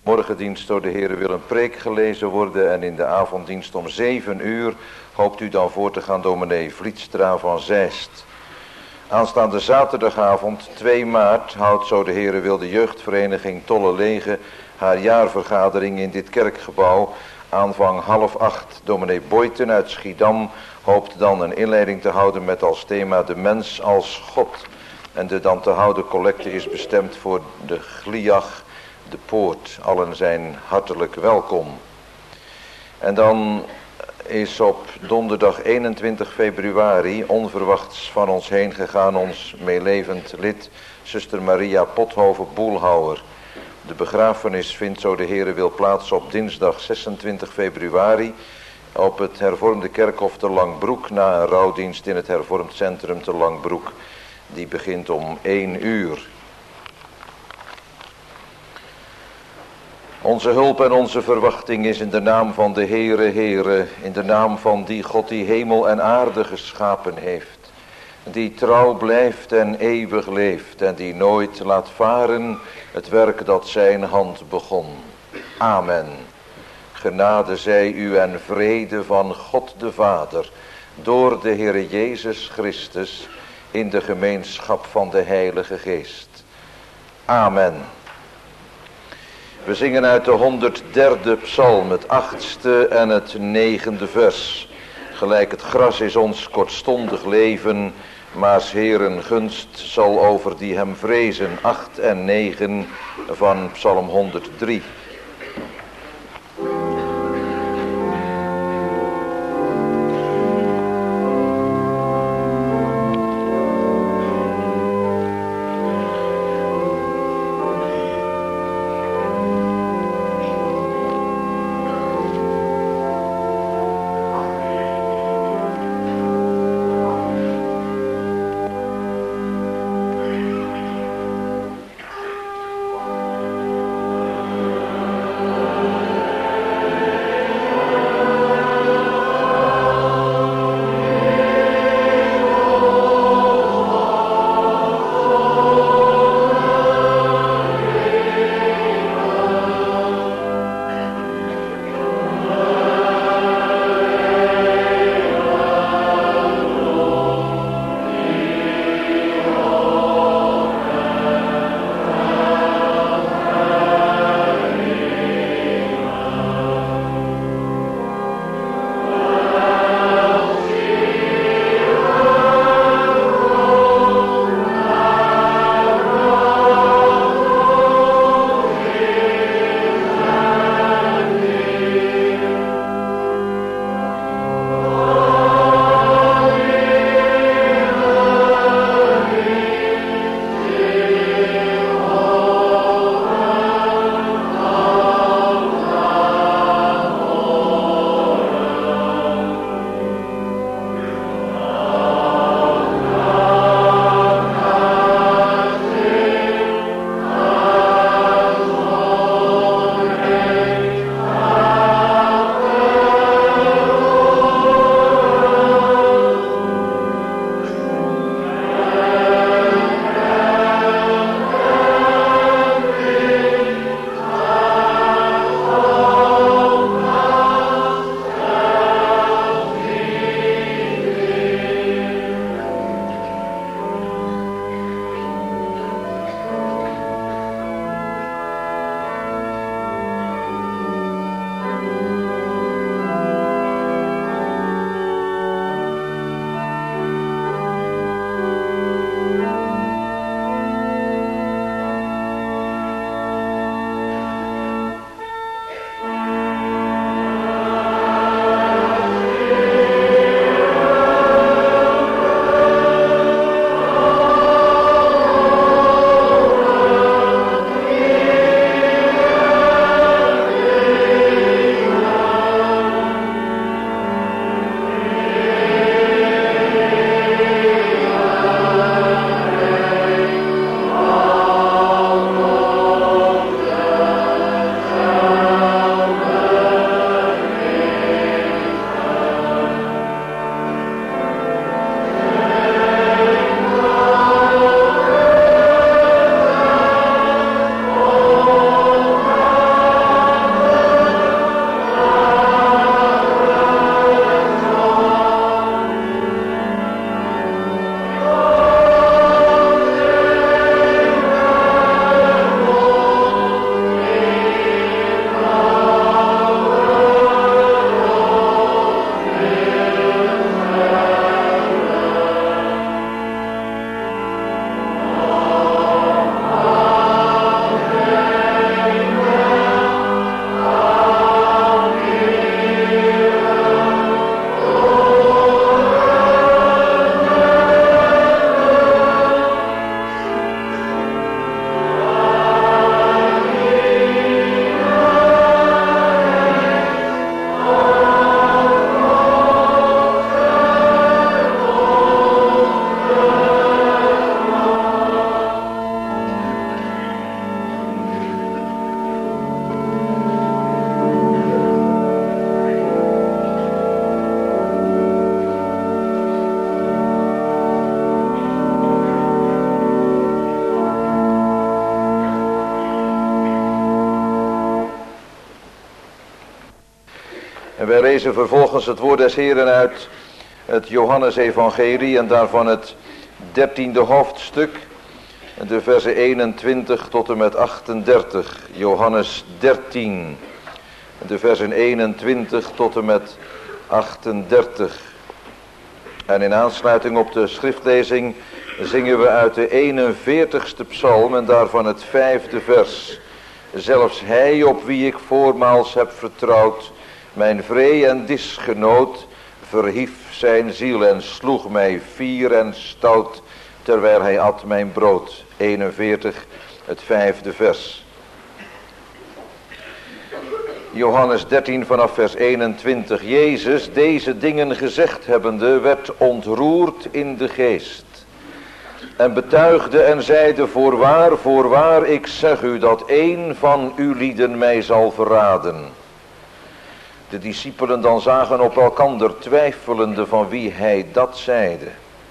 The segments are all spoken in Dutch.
Morgendienst door de Heere wil een preek gelezen worden en in de avonddienst om 7 uur hoopt u dan voor te gaan dominee Vlietstra van Zeist. Aanstaande zaterdagavond 2 maart houdt zo de Heere wil de jeugdvereniging Tolle Lege haar jaarvergadering in dit kerkgebouw. Aanvang 7:30. Dominee Boyten uit Schiedam hoopt dan een inleiding te houden met als thema de mens als God. En de dan te houden collecte is bestemd voor de Gliach, de Poort. Allen zijn hartelijk welkom. En dan is op donderdag 21 februari onverwachts van ons heen gegaan ons meelevend lid, zuster Maria Pothoven-Boelhouwer. De begrafenis vindt zo de Heere wil plaats op dinsdag 26 februari op het hervormde kerkhof te Langbroek na een rouwdienst in het hervormd centrum te Langbroek. Die begint om 1 uur. Onze hulp en onze verwachting is in de naam van de Heere, in de naam van die God die hemel en aarde geschapen heeft, die trouw blijft en eeuwig leeft en die nooit laat varen het werk dat zijn hand begon. Amen. Genade zij u en vrede van God de Vader, door de Heere Jezus Christus, in de gemeenschap van de Heilige Geest. Amen. We zingen uit de 103e psalm, het 8e en het 9e vers. Gelijk het gras is ons kortstondig leven, maar 's Heeren gunst zal over die hem vrezen. 8 en 9 van psalm 103. En wij lezen vervolgens het woord des Heeren uit het Johannesevangelie en daarvan het 13e hoofdstuk, de versen 21 tot en met 38. Johannes 13, de versen 21 tot en met 38. En in aansluiting op de schriftlezing zingen we uit de 41ste psalm en daarvan het 5e vers. Zelfs hij op wie ik voormaals heb vertrouwd, mijn vree en disgenoot, verhief zijn ziel en sloeg mij fier en stout, terwijl hij at mijn brood. 41, het 5e vers. Johannes 13 vanaf vers 21. Jezus, deze dingen gezegd hebbende, werd ontroerd in de geest. En betuigde en zeide, voorwaar, ik zeg u dat één van uw lieden mij zal verraden. De discipelen dan zagen op elkander twijfelende van wie hij dat zeide.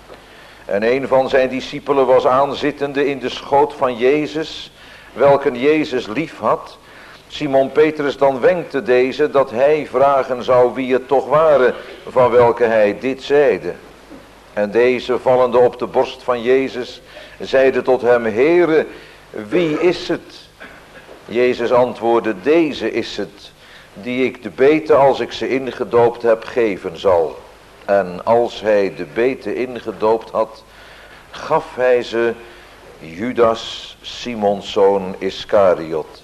En een van zijn discipelen was aanzittende in de schoot van Jezus, welken Jezus lief had. Simon Petrus dan wenkte deze dat hij vragen zou wie het toch waren van welke hij dit zeide. En deze vallende op de borst van Jezus zeide tot hem, Heere, wie is het? Jezus antwoordde, deze is het, die ik de beten als ik ze ingedoopt heb geven zal. En als hij de beten ingedoopt had, gaf hij ze Judas, Simons zoon Iskariot.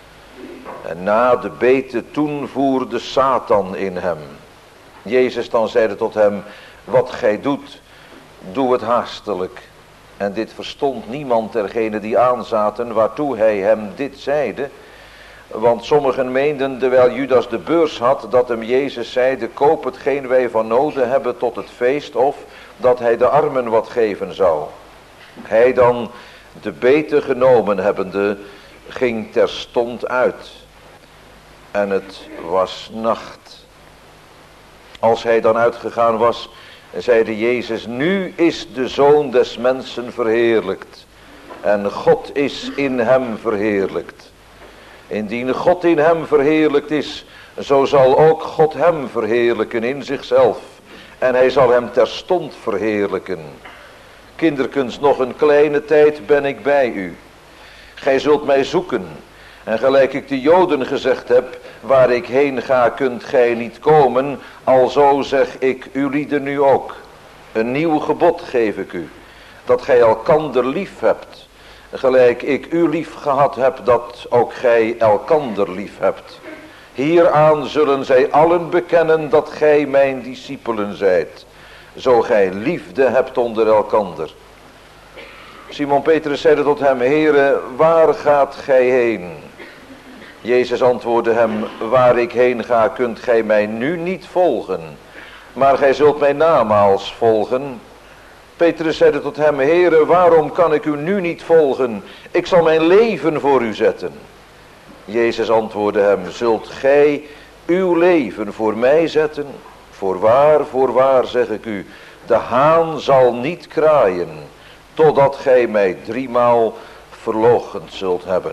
En na de beten toen voerde Satan in hem. Jezus dan zeide tot hem, wat gij doet, doe het haastelijk. En dit verstond niemand dergenen die aanzaten waartoe hij hem dit zeide. Want sommigen meenden, terwijl Judas de beurs had, dat hem Jezus zeide, koop hetgeen wij van noden hebben tot het feest, of dat hij de armen wat geven zou. Hij dan, de beten genomen hebbende, ging terstond uit. En het was nacht. Als hij dan uitgegaan was, zeide Jezus, nu is de Zoon des mensen verheerlijkt. En God is in hem verheerlijkt. Indien God in hem verheerlijkt is, zo zal ook God hem verheerlijken in zichzelf. En hij zal hem terstond verheerlijken. Kinderkens, nog een kleine tijd ben ik bij u. Gij zult mij zoeken. En gelijk ik de Joden gezegd heb, waar ik heen ga kunt gij niet komen, alzo zeg ik ulieden nu ook. Een nieuw gebod geef ik u, dat gij elkander lief hebt. Gelijk ik u lief gehad heb, dat ook gij elkander lief hebt. Hieraan zullen zij allen bekennen dat gij mijn discipelen zijt, zo gij liefde hebt onder elkander. Simon Petrus zeide tot hem, Heere, waar gaat gij heen? Jezus antwoordde hem, waar ik heen ga kunt gij mij nu niet volgen, maar gij zult mij namaals volgen. Petrus zeide tot hem, Heere, waarom kan ik u nu niet volgen? Ik zal mijn leven voor u zetten. Jezus antwoordde hem, zult gij uw leven voor mij zetten? Voorwaar zeg ik u, de haan zal niet kraaien, totdat gij mij 3-maal verloochend zult hebben.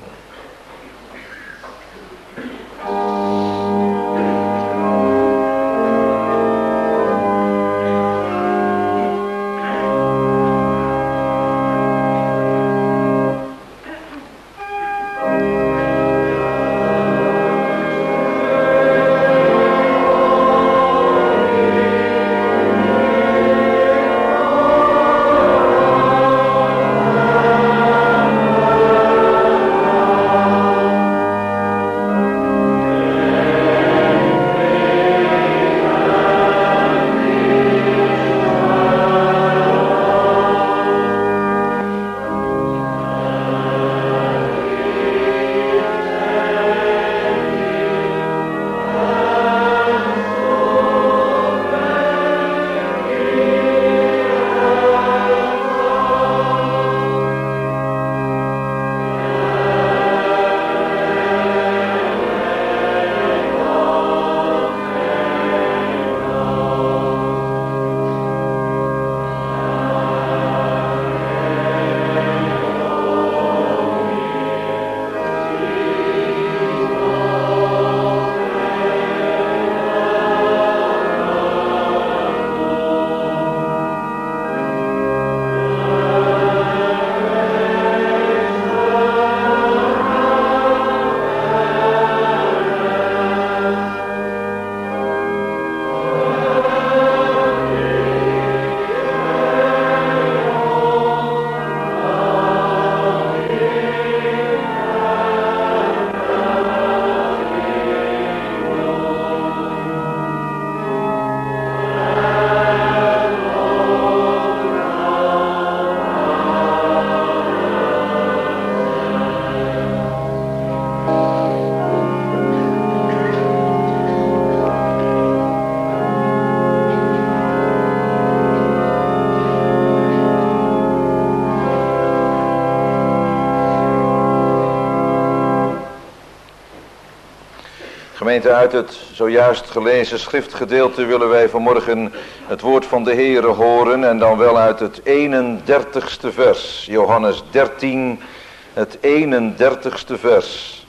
Gemeente, uit het zojuist gelezen schriftgedeelte willen wij vanmorgen het woord van de Heere horen en dan wel uit het 31ste vers. Johannes 13, het 31ste vers.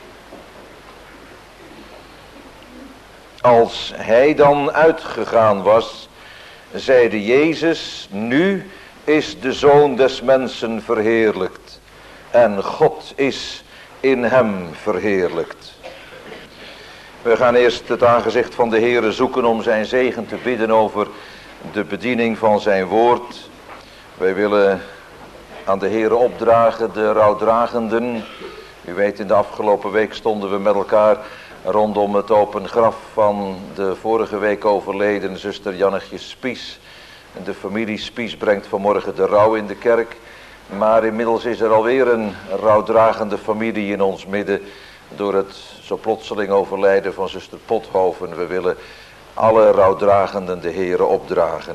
Als hij dan uitgegaan was, zeide Jezus, nu is de Zoon des Mensen verheerlijkt en God is in hem verheerlijkt. We gaan eerst het aangezicht van de Heere zoeken om zijn zegen te bidden over de bediening van zijn woord. Wij willen aan de Heere opdragen, de rouwdragenden. U weet, in de afgelopen week stonden we met elkaar rondom het open graf van de vorige week overleden zuster Jannetje Spies. De familie Spies brengt vanmorgen de rouw in de kerk. Maar inmiddels is er alweer een rouwdragende familie in ons midden door het zo plotseling overlijden van zuster Pothoven. We willen alle rouwdragenden de Heere opdragen.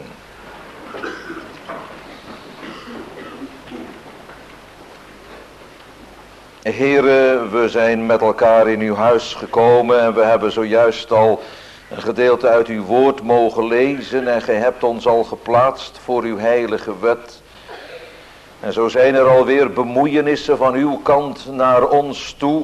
Heere, we zijn met elkaar in uw huis gekomen en we hebben zojuist al een gedeelte uit uw woord mogen lezen en gij hebt ons al geplaatst voor uw heilige wet. En zo zijn er alweer bemoeienissen van uw kant naar ons toe.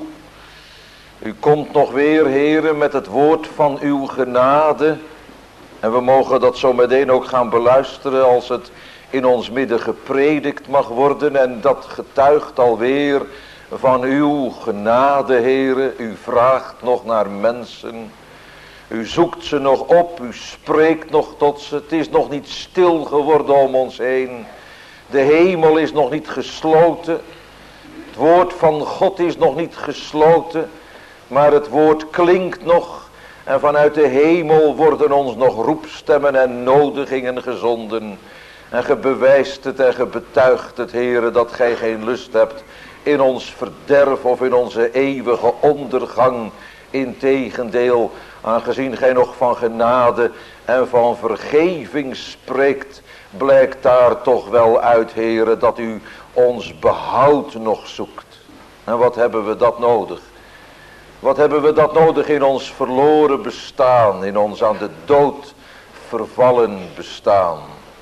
U komt nog weer, Heere, met het woord van uw genade. En we mogen dat zo meteen ook gaan beluisteren als het in ons midden gepredikt mag worden. En dat getuigt alweer van uw genade, Heere. U vraagt nog naar mensen. U zoekt ze nog op, u spreekt nog tot ze. Het is nog niet stil geworden om ons heen. De hemel is nog niet gesloten. Het woord van God is nog niet gesloten. Maar het woord klinkt nog. En vanuit de hemel worden ons nog roepstemmen en nodigingen gezonden. En ge bewijst het en ge betuigt het, Heere, dat gij geen lust hebt in ons verderf of in onze eeuwige ondergang. Integendeel, aangezien gij nog van genade en van vergeving spreekt, blijkt daar toch wel uit, Heere, dat u ons behoud nog zoekt. En wat hebben we dat nodig? Wat hebben we dat nodig in ons verloren bestaan, in ons aan de dood vervallen bestaan?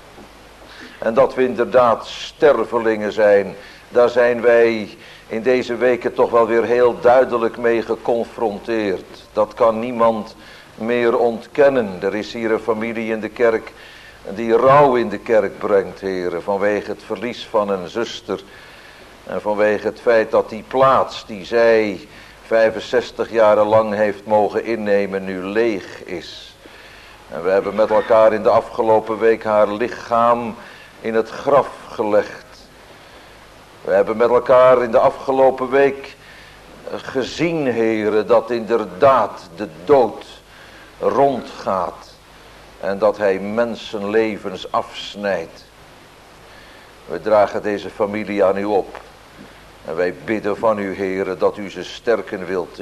En dat we inderdaad stervelingen zijn, daar zijn wij in deze weken toch wel weer heel duidelijk mee geconfronteerd. Dat kan niemand meer ontkennen. Er is hier een familie in de kerk die rouw in de kerk brengt, heren, vanwege het verlies van een zuster. En vanwege het feit dat die plaats die zij 65 jaren lang heeft mogen innemen nu leeg is. En we hebben met elkaar in de afgelopen week haar lichaam in het graf gelegd. We hebben met elkaar in de afgelopen week gezien, heren, dat inderdaad de dood rondgaat. En dat hij mensenlevens afsnijdt. We dragen deze familie aan u op. En wij bidden van u, heren, dat u ze sterken wilt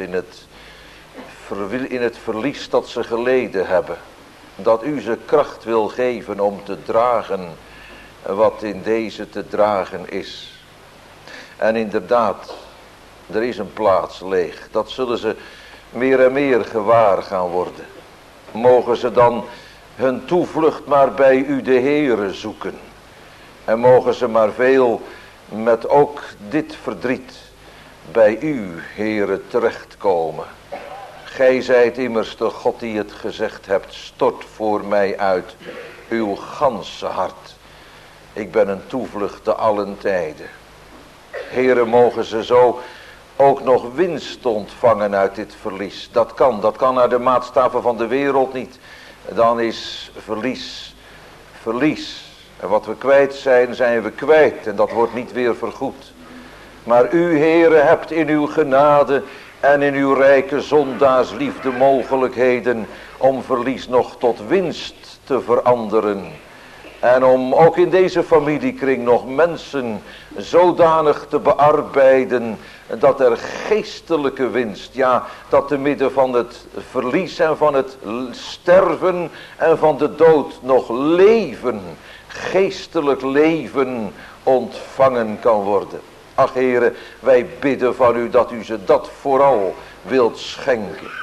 in het verlies dat ze geleden hebben. Dat u ze kracht wil geven om te dragen wat in deze te dragen is. En inderdaad, er is een plaats leeg. Dat zullen ze meer en meer gewaar gaan worden. Mogen ze dan hun toevlucht maar bij u de Heere zoeken. En mogen ze maar veel met ook dit verdriet bij u, Heere, terechtkomen. Gij zijt immers de God die het gezegd hebt, stort voor mij uit uw ganse hart. Ik ben een toevlucht te allen tijden. Heere, mogen ze zo ook nog winst ontvangen uit dit verlies. Dat kan naar de maatstaven van de wereld niet. Dan is verlies. En wat we kwijt zijn, zijn we kwijt. En dat wordt niet weer vergoed. Maar u, Heere, hebt in uw genade en in uw rijke zondaarsliefde mogelijkheden om verlies nog tot winst te veranderen. En om ook in deze familiekring nog mensen zodanig te bearbeiden dat er geestelijke winst, ja, dat te midden van het verlies en van het sterven en van de dood nog leven, geestelijk leven ontvangen kan worden. Ach, Heere, wij bidden van u dat u ze dat vooral wilt schenken.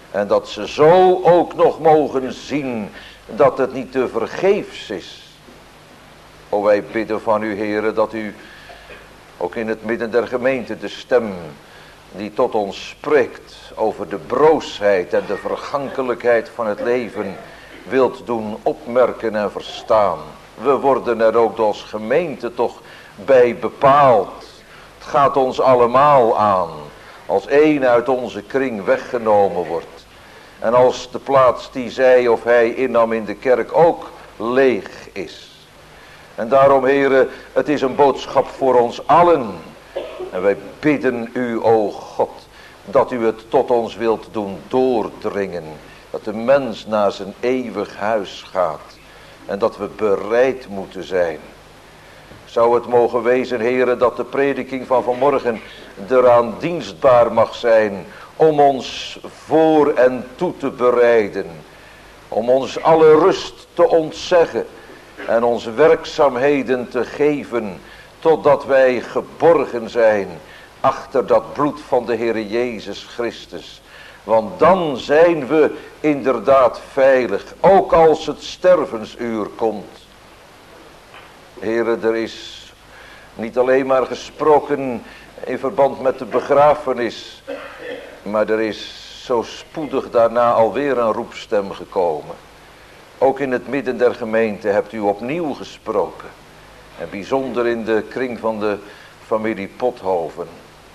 En dat ze zo ook nog mogen zien dat het niet te vergeefs is. O, wij bidden van u, Heere, dat u ook in het midden der gemeente de stem die tot ons spreekt over de broosheid en de vergankelijkheid van het leven wilt doen opmerken en verstaan. We worden er ook als gemeente toch bij bepaald. Het gaat ons allemaal aan als één uit onze kring weggenomen wordt. En als de plaats die zij of hij innam in de kerk ook leeg is. En daarom, Heere, het is een boodschap voor ons allen. En wij bidden u, o God, dat u het tot ons wilt doen doordringen. Dat de mens naar zijn eeuwig huis gaat. En dat we bereid moeten zijn. Zou het mogen wezen, Heere, dat de prediking van vanmorgen eraan dienstbaar mag zijn om ons voor en toe te bereiden. Om ons alle rust te ontzeggen en onze werkzaamheden te geven totdat wij geborgen zijn achter dat bloed van de Heere Jezus Christus. Want dan zijn we inderdaad veilig, ook als het stervensuur komt. Heere, er is niet alleen maar gesproken in verband met de begrafenis, maar er is zo spoedig daarna alweer een roepstem gekomen. Ook in het midden der gemeente hebt u opnieuw gesproken. En bijzonder in de kring van de familie Pothoven.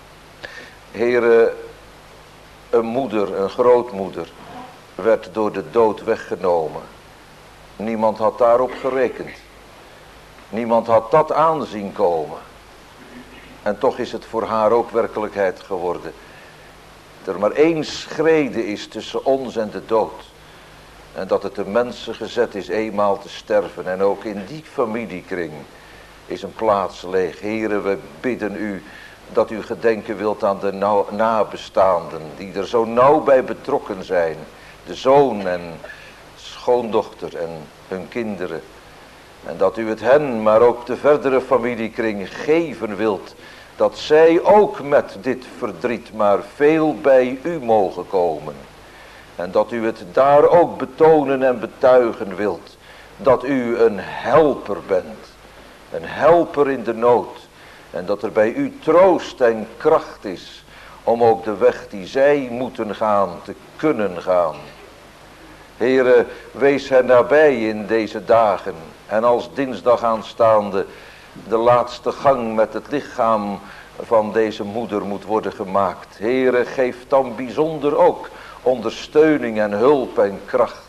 Heere, een moeder, een grootmoeder, werd door de dood weggenomen. Niemand had daarop gerekend. Niemand had dat aanzien komen. En toch is het voor haar ook werkelijkheid geworden. Dat er maar één schrede is tussen ons en de dood. En dat het de mensen gezet is eenmaal te sterven. En ook in die familiekring is een plaats leeg. Here, we bidden u dat u gedenken wilt aan de nabestaanden. Die er zo nauw bij betrokken zijn. De zoon en schoondochter en hun kinderen. En dat u het hen, maar ook de verdere familiekring geven wilt. Dat zij ook met dit verdriet maar veel bij u mogen komen. En dat u het daar ook betonen en betuigen wilt. Dat u een helper bent. Een helper in de nood. En dat er bij u troost en kracht is. Om ook de weg die zij moeten gaan te kunnen gaan. Heere, wees hen nabij in deze dagen. En als dinsdag aanstaande de laatste gang met het lichaam van deze moeder moet worden gemaakt. Heere, geef dan bijzonder ook ondersteuning en hulp en kracht.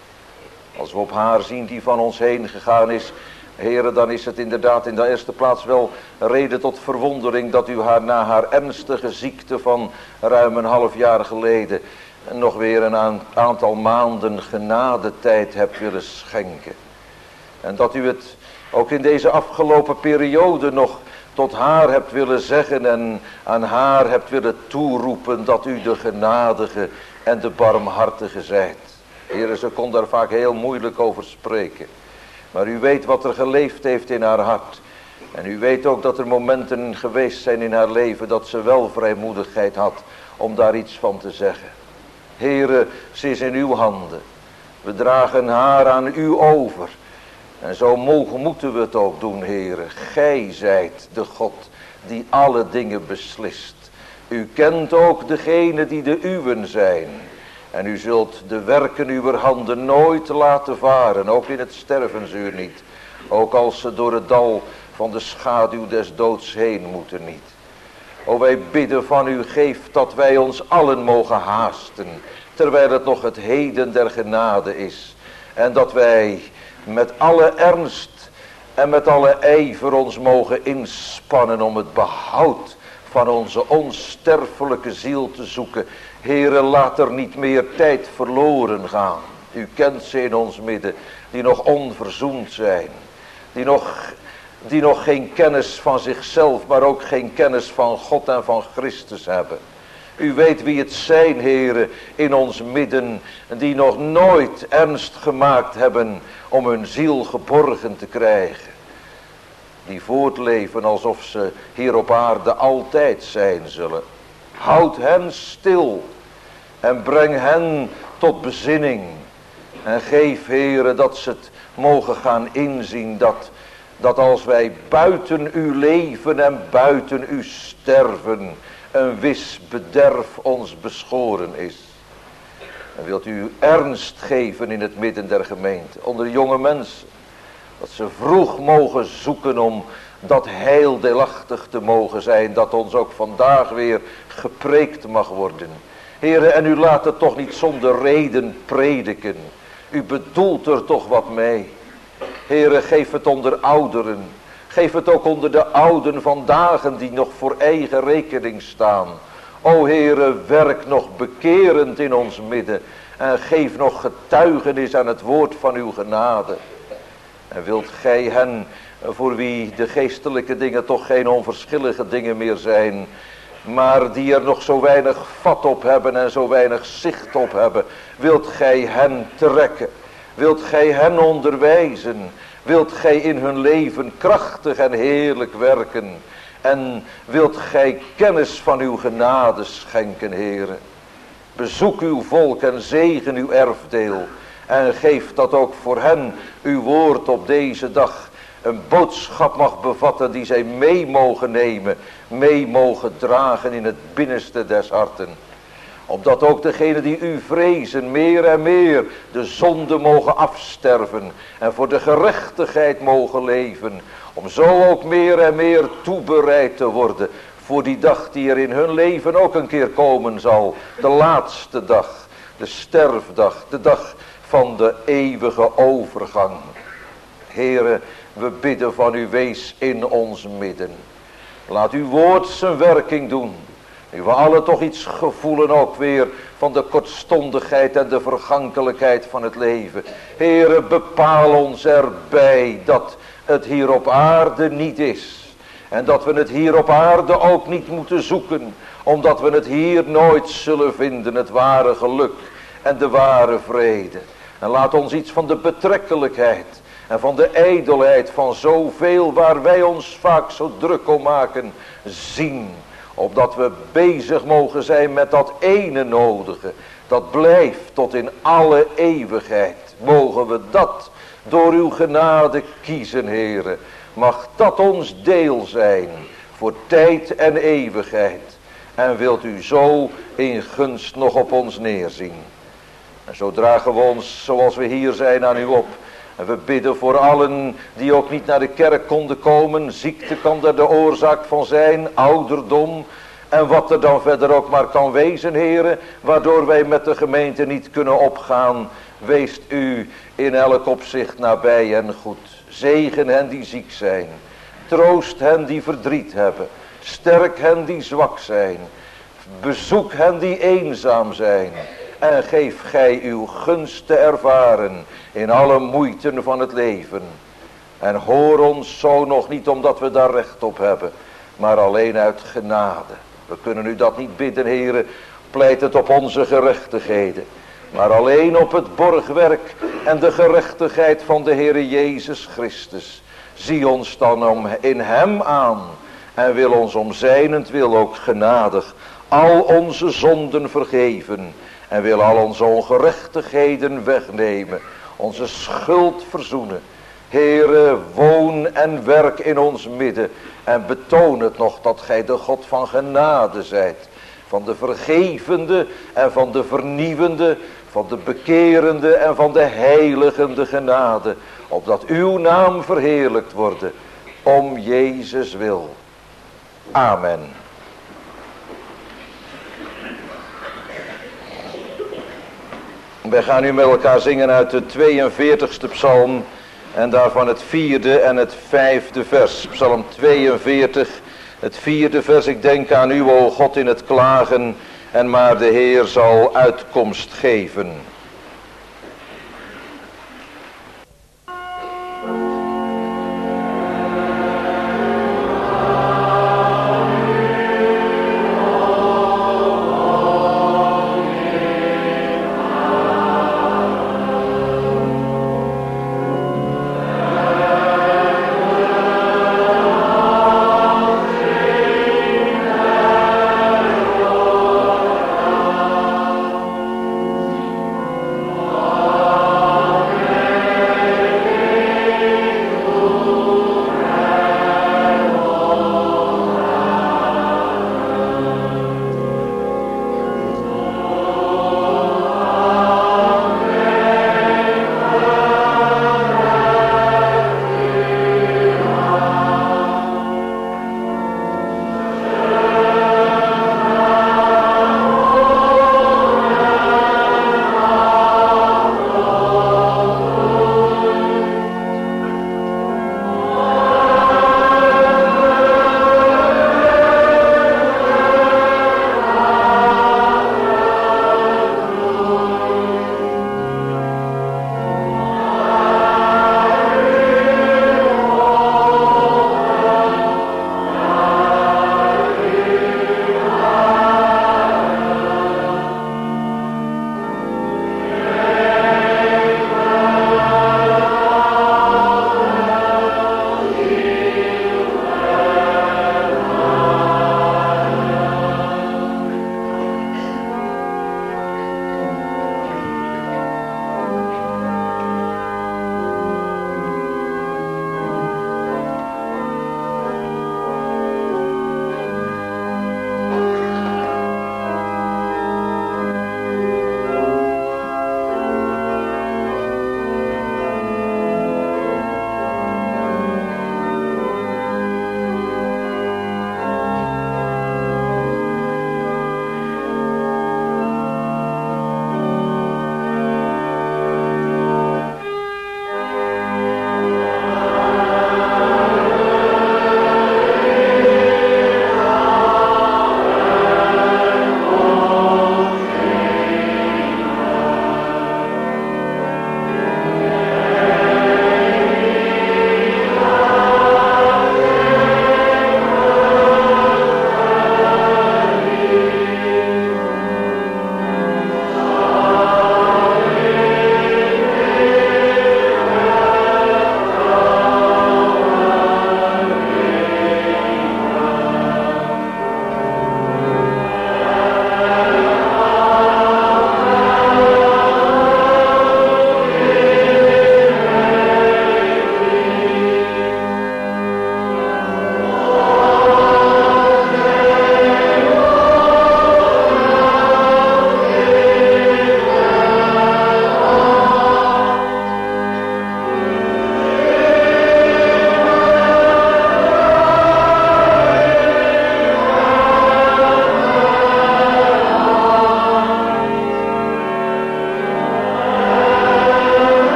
Als we op haar zien die van ons heen gegaan is, Heere, dan is het inderdaad in de eerste plaats wel reden tot verwondering dat u haar na haar ernstige ziekte van ruim een half jaar geleden nog weer een aantal maanden genadetijd hebt willen schenken. En dat u het ook in deze afgelopen periode nog tot haar hebt willen zeggen en aan haar hebt willen toeroepen dat u de genadige en de barmhartige zijt. Heere, ze kon daar vaak heel moeilijk over spreken. Maar u weet wat er geleefd heeft in haar hart. En u weet ook dat er momenten geweest zijn in haar leven dat ze wel vrijmoedigheid had om daar iets van te zeggen. Heere, ze is in uw handen. We dragen haar aan u over. En zo moeten we het ook doen, Heere. Gij zijt de God die alle dingen beslist. U kent ook degene die de uwen zijn. En u zult de werken uw handen nooit laten varen, ook in het stervensuur niet. Ook als ze door het dal van de schaduw des doods heen moeten niet. O, wij bidden van u, geef dat wij ons allen mogen haasten, terwijl het nog het heden der genade is. En dat wij met alle ernst en met alle ijver ons mogen inspannen om het behoud van onze onsterfelijke ziel te zoeken. Heere, laat er niet meer tijd verloren gaan. U kent ze in ons midden die nog onverzoend zijn. Die nog geen kennis van zichzelf, maar ook geen kennis van God en van Christus hebben. U weet wie het zijn, Heere, in ons midden, die nog nooit ernst gemaakt hebben om hun ziel geborgen te krijgen. Die voortleven alsof ze hier op aarde altijd zijn zullen. Houd hen stil En breng hen tot bezinning. En geef, Heere, dat ze het mogen gaan inzien. Dat als wij buiten u leven en buiten u sterven, een wis bederf ons beschoren is. En wilt u ernst geven in het midden der gemeente, onder jonge mensen. Dat ze vroeg mogen zoeken om dat heil deelachtig te mogen zijn. Dat ons ook vandaag weer gepreekt mag worden. Heere, en u laat het toch niet zonder reden prediken. U bedoelt er toch wat mee. Heere, geef het onder ouderen. Geef het ook onder de ouden vandaag die nog voor eigen rekening staan. O Heere, werk nog bekerend in ons midden. En geef nog getuigenis aan het woord van uw genade. En wilt gij hen, voor wie de geestelijke dingen toch geen onverschillige dingen meer zijn, maar die er nog zo weinig vat op hebben en zo weinig zicht op hebben, wilt gij hen trekken, wilt gij hen onderwijzen, wilt gij in hun leven krachtig en heerlijk werken en wilt gij kennis van uw genade schenken, Heere. Bezoek uw volk en zegen uw erfdeel en geef dat ook voor hen uw woord op deze dag een boodschap mag bevatten die zij mee mogen nemen, mee mogen dragen in het binnenste des harten. Opdat ook degenen die u vrezen meer en meer de zonde mogen afsterven en voor de gerechtigheid mogen leven. Om zo ook meer en meer toebereid te worden voor die dag die er in hun leven ook een keer komen zal. De laatste dag, de sterfdag, de dag van de eeuwige overgang. Heere, we bidden van u, wees in ons midden. Laat uw woord zijn werking doen. Nu we alle toch iets gevoelen ook weer van de kortstondigheid en de vergankelijkheid van het leven. Heere, bepaal ons erbij dat het hier op aarde niet is. En dat we het hier op aarde ook niet moeten zoeken. Omdat we het hier nooit zullen vinden, het ware geluk en de ware vrede. En laat ons iets van de betrekkelijkheid en van de ijdelheid van zoveel waar wij ons vaak zo druk om maken zien. Opdat we bezig mogen zijn met dat ene nodige. Dat blijft tot in alle eeuwigheid. Mogen we dat door uw genade kiezen, Heere. Mag dat ons deel zijn voor tijd en eeuwigheid. En wilt u zo in gunst nog op ons neerzien. En zo dragen we ons zoals we hier zijn aan u op. En we bidden voor allen die ook niet naar de kerk konden komen. Ziekte kan daar de oorzaak van zijn, ouderdom. En wat er dan verder ook maar kan wezen, Heere. Waardoor wij met de gemeente niet kunnen opgaan. Weest u in elk opzicht nabij en goed. Zegen hen die ziek zijn. Troost hen die verdriet hebben. Sterk hen die zwak zijn. Bezoek hen die eenzaam zijn. En geef gij uw gunst te ervaren in alle moeiten van het leven. En hoor ons zo nog niet omdat we daar recht op hebben, maar alleen uit genade. We kunnen u dat niet bidden, Heere, pleit het op onze gerechtigheden. Maar alleen op het borgwerk en de gerechtigheid van de Heere Jezus Christus. Zie ons dan in hem aan en wil ons om zijnentwil ook genadig al onze zonden vergeven. En wil al onze ongerechtigheden wegnemen. Onze schuld verzoenen. Heere, woon en werk in ons midden. En betoon het nog dat gij de God van genade zijt. Van de vergevende en van de vernieuwende. Van de bekerende en van de heiligende genade. Opdat uw naam verheerlijkt worden. Om Jezus wil. Amen. Wij gaan nu met elkaar zingen uit de 42ste psalm en daarvan het 4e en het 5e vers. Psalm 42, het 4e vers. Ik denk aan u, o God, in het klagen en maar de Heer zal uitkomst geven.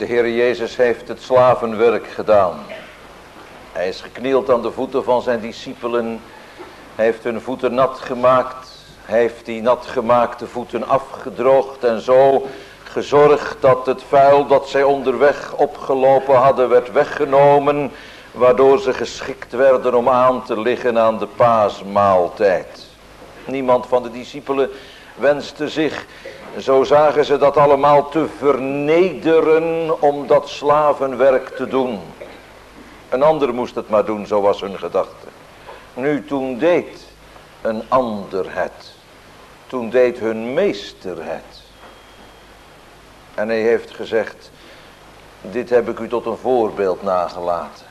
De Heer Jezus heeft het slavenwerk gedaan. Hij is geknield aan de voeten van zijn discipelen. Hij heeft hun voeten nat gemaakt. Hij heeft die nat gemaakte voeten afgedroogd en zo gezorgd dat het vuil dat zij onderweg opgelopen hadden werd weggenomen, waardoor ze geschikt werden om aan te liggen aan de paasmaaltijd. Niemand van de discipelen wenste zich, zo zagen ze dat allemaal, te vernederen om dat slavenwerk te doen. Een ander moest het maar doen, zo was hun gedachte. Nu, toen deed een ander het. Toen deed hun meester het. En hij heeft gezegd, dit heb ik u tot een voorbeeld nagelaten.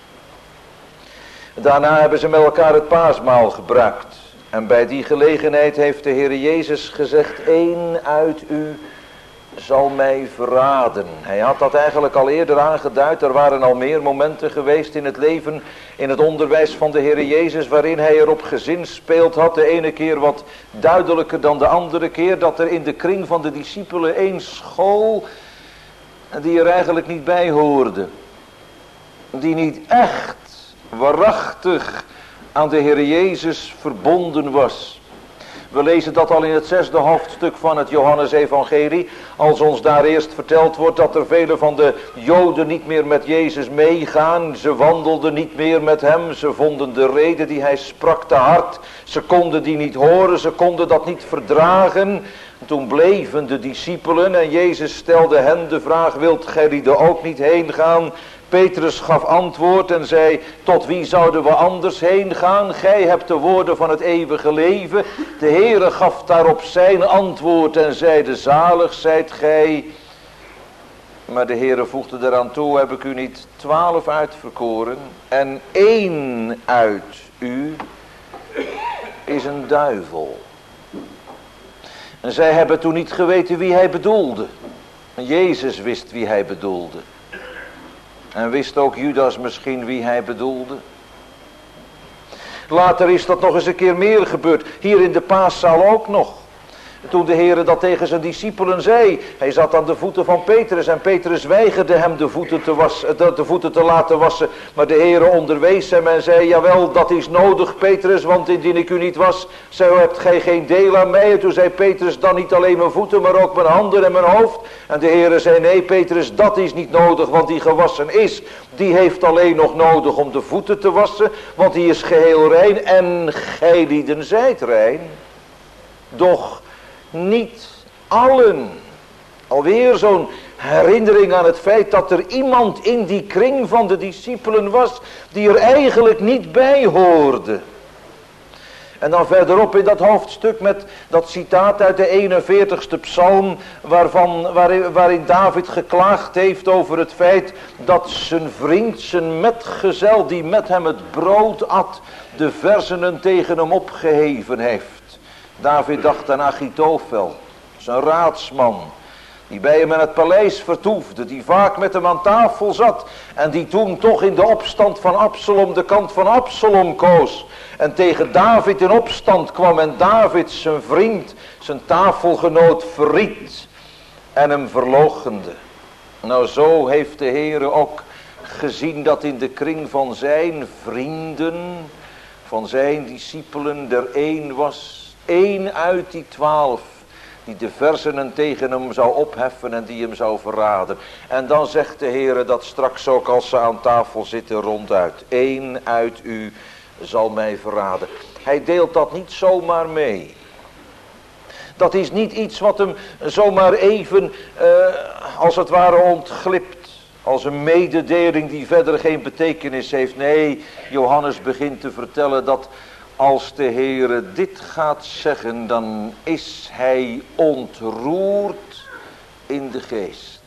Daarna hebben ze met elkaar het paasmaal gebruikt. En bij die gelegenheid heeft de Heer Jezus gezegd, één uit u zal mij verraden. Hij had dat eigenlijk al eerder aangeduid. Er waren al meer momenten geweest in het leven, in het onderwijs van de Heer Jezus, waarin hij erop gezinspeeld had. De ene keer wat duidelijker dan de andere keer, dat er in de kring van de discipelen één school die er eigenlijk niet bij hoorde. Die niet echt, waarachtig aan de Heer Jezus verbonden was. We lezen dat al in het 6e hoofdstuk van het Johannes-evangelie. Als ons daar eerst verteld wordt dat er vele van de Joden niet meer met Jezus meegaan. Ze wandelden niet meer met hem. Ze vonden de reden die hij sprak te hard. Ze konden die niet horen. Ze konden dat niet verdragen. Toen bleven de discipelen en Jezus stelde hen de vraag, wilt gij er ook niet heen gaan? Petrus gaf antwoord en zei, tot wie zouden we anders heen gaan? Gij hebt de woorden van het eeuwige leven. De Heere gaf daarop zijn antwoord en zeide, zalig zijt gij. Maar de Heere voegde eraan toe, heb ik u niet 12 uitverkoren? En één uit u is een duivel. En zij hebben toen niet geweten wie hij bedoelde. Jezus wist wie hij bedoelde. En wist ook Judas misschien wie hij bedoelde. Later is dat nog eens een keer meer gebeurd. Hier in de paaszaal ook nog. Toen de Heere dat tegen zijn discipelen zei. Hij zat aan de voeten van Petrus. En Petrus weigerde hem de voeten te laten wassen. Maar de Heere onderwees hem en zei. Jawel, dat is nodig, Petrus. Want indien ik u niet was, zo hebt gij geen deel aan mij. En toen zei Petrus, dan niet alleen mijn voeten, maar ook mijn handen en mijn hoofd. En de Heere zei, nee Petrus, dat is niet nodig. Want die gewassen is, die heeft alleen nog nodig om de voeten te wassen. Want die is geheel rein. En gij lieden zijt rein. Doch niet allen. Alweer zo'n herinnering aan het feit dat er iemand in die kring van de discipelen was die er eigenlijk niet bij hoorde. En dan verderop in dat hoofdstuk met dat citaat uit de 41ste psalm waarin David geklaagd heeft over het feit dat zijn vriend, zijn metgezel die met hem het brood at, de versenen tegen hem opgeheven heeft. David dacht aan Achitofel, zijn raadsman, die bij hem in het paleis vertoefde, die vaak met hem aan tafel zat en die toen toch in de opstand van Absalom de kant van Absalom koos en tegen David in opstand kwam en David zijn vriend, zijn tafelgenoot verried en hem verloochende. Nou, zo heeft de Heere ook gezien dat in de kring van zijn vrienden, van zijn discipelen, er één was, één uit die 12, die de versenen tegen hem zou opheffen en die hem zou verraden. En dan zegt de Heere dat straks ook als ze aan tafel zitten ronduit. Één uit u zal mij verraden. Hij deelt dat niet zomaar mee. Dat is niet iets wat hem zomaar even als het ware ontglipt. Als een mededeling die verder geen betekenis heeft. Nee, Johannes begint te vertellen dat als de Heere dit gaat zeggen, dan is hij ontroerd in de geest.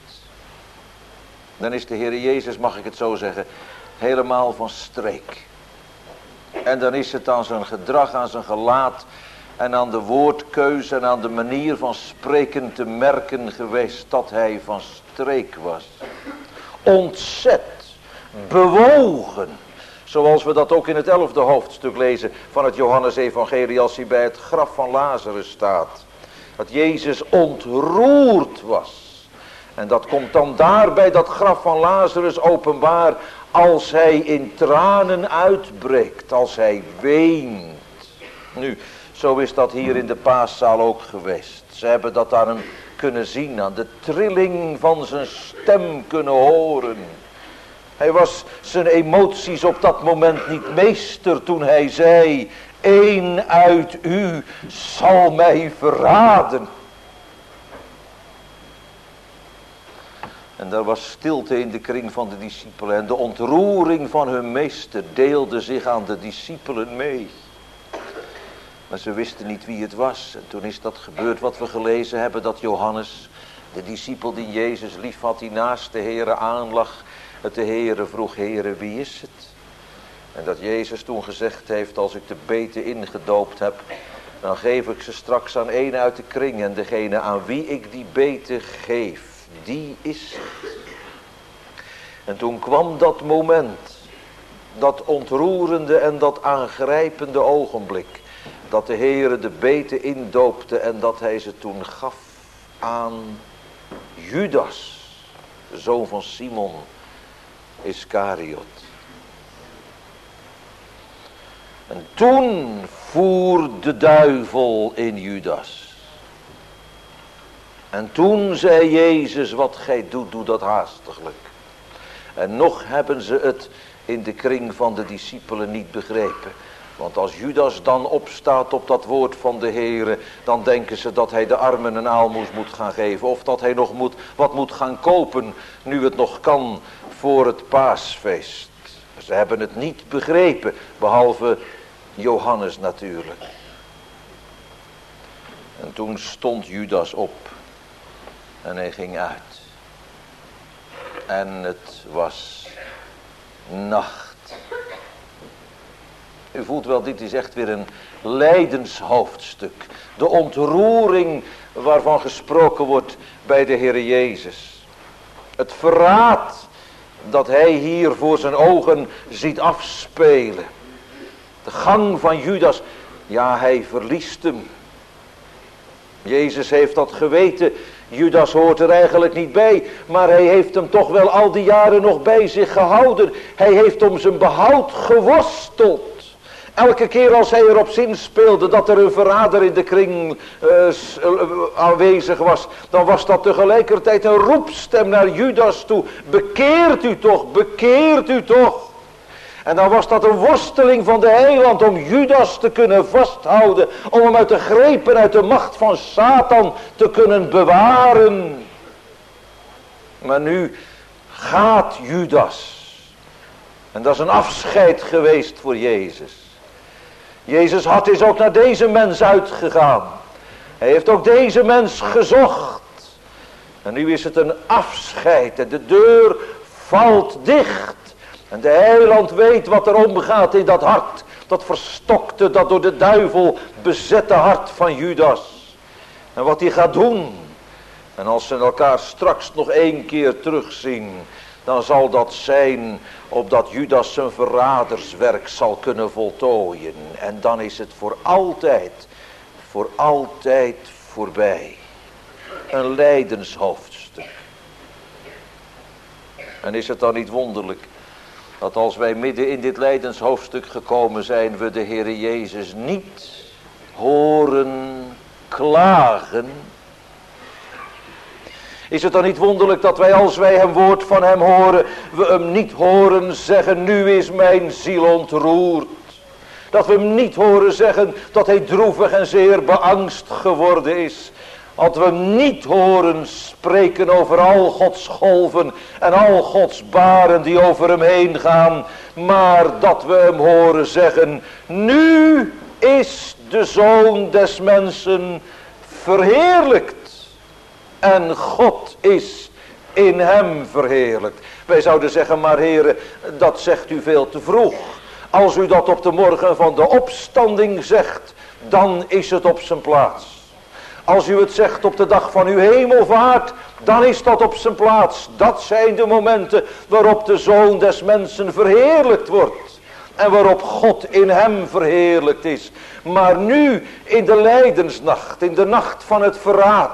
Dan is de Heere Jezus, mag ik het zo zeggen, helemaal van streek. En dan is het aan zijn gedrag, aan zijn gelaat en aan de woordkeuze en aan de manier van spreken te merken geweest dat hij van streek was. Ontzet, bewogen. Zoals we dat ook in het 11e hoofdstuk lezen van het Johannes-evangelie als hij bij het graf van Lazarus staat. Dat Jezus ontroerd was. En dat komt dan daar bij dat graf van Lazarus openbaar, als hij in tranen uitbreekt, als hij weent. Nu, zo is dat hier in de paaszaal ook geweest. Ze hebben dat aan hem kunnen zien, aan de trilling van zijn stem kunnen horen. Hij was zijn emoties op dat moment niet meester toen hij zei, één uit u zal mij verraden. En daar was stilte in de kring van de discipelen. En de ontroering van hun meester deelde zich aan de discipelen mee. Maar ze wisten niet wie het was. En toen is dat gebeurd wat we gelezen hebben. Dat Johannes, de discipel die Jezus lief had, die naast de Heere aanlag. Het de Heere vroeg, Heere, wie is het? En dat Jezus toen gezegd heeft, als ik de beten ingedoopt heb, dan geef ik ze straks aan een uit de kring. En degene aan wie ik die beten geef, die is het. En toen kwam dat moment, dat ontroerende en dat aangrijpende ogenblik, dat de Heere de beten indoopte en dat hij ze toen gaf aan Judas, de zoon van Simon Iskariot. En toen voer de duivel in Judas. En toen zei Jezus, wat gij doet, doe dat haastiglijk. En nog hebben ze het in de kring van de discipelen niet begrepen. Want als Judas dan opstaat op dat woord van de Heere, dan denken ze dat hij de armen een aalmoes moet gaan geven. Of dat hij nog wat moet gaan kopen, nu het nog kan, voor het paasfeest. Ze hebben het niet begrepen, behalve Johannes natuurlijk. En toen stond Judas op en hij ging uit. En het was nacht. U voelt wel, dit is echt weer een lijdenshoofdstuk. De ontroering waarvan gesproken wordt bij de Heer Jezus. Het verraad dat hij hier voor zijn ogen ziet afspelen. De gang van Judas, ja, hij verliest hem. Jezus heeft dat geweten. Judas hoort er eigenlijk niet bij, maar hij heeft hem toch wel al die jaren nog bij zich gehouden. Hij heeft om zijn behoud geworsteld. Elke keer als hij erop zinspeelde dat er een verrader in de kring aanwezig was, dan was dat tegelijkertijd een roepstem naar Judas toe. Bekeert u toch, bekeert u toch. En dan was dat een worsteling van de heiland om Judas te kunnen vasthouden. Om hem uit de grepen, uit de macht van Satan te kunnen bewaren. Maar nu gaat Judas. En dat is een afscheid geweest voor Jezus. Jezus hart is ook naar deze mens uitgegaan. Hij heeft ook deze mens gezocht. En nu is het een afscheid en de deur valt dicht. En de heiland weet wat er omgaat in dat hart. Dat verstokte, dat door de duivel bezette hart van Judas. En wat hij gaat doen. En als ze elkaar straks nog 1 keer terugzien, dan zal dat zijn opdat Judas zijn verraderswerk zal kunnen voltooien. En dan is het voor altijd voorbij. Een lijdenshoofdstuk. En is het dan niet wonderlijk dat als wij midden in dit lijdenshoofdstuk gekomen zijn, we de Heere Jezus niet horen klagen? Is het dan niet wonderlijk dat wij, als wij een woord van hem horen, we hem niet horen zeggen, nu is mijn ziel ontroerd. Dat we hem niet horen zeggen dat hij droevig en zeer beangst geworden is. Dat we hem niet horen spreken over al Gods golven en al Gods baren die over hem heen gaan. Maar dat we hem horen zeggen, nu is de Zoon des mensen verheerlijkt. En God is in hem verheerlijkt. Wij zouden zeggen, maar heren, dat zegt u veel te vroeg. Als u dat op de morgen van de opstanding zegt, dan is het op zijn plaats. Als u het zegt op de dag van uw hemelvaart, dan is dat op zijn plaats. Dat zijn de momenten waarop de Zoon des mensen verheerlijkt wordt. En waarop God in hem verheerlijkt is. Maar nu in de lijdensnacht, in de nacht van het verraad,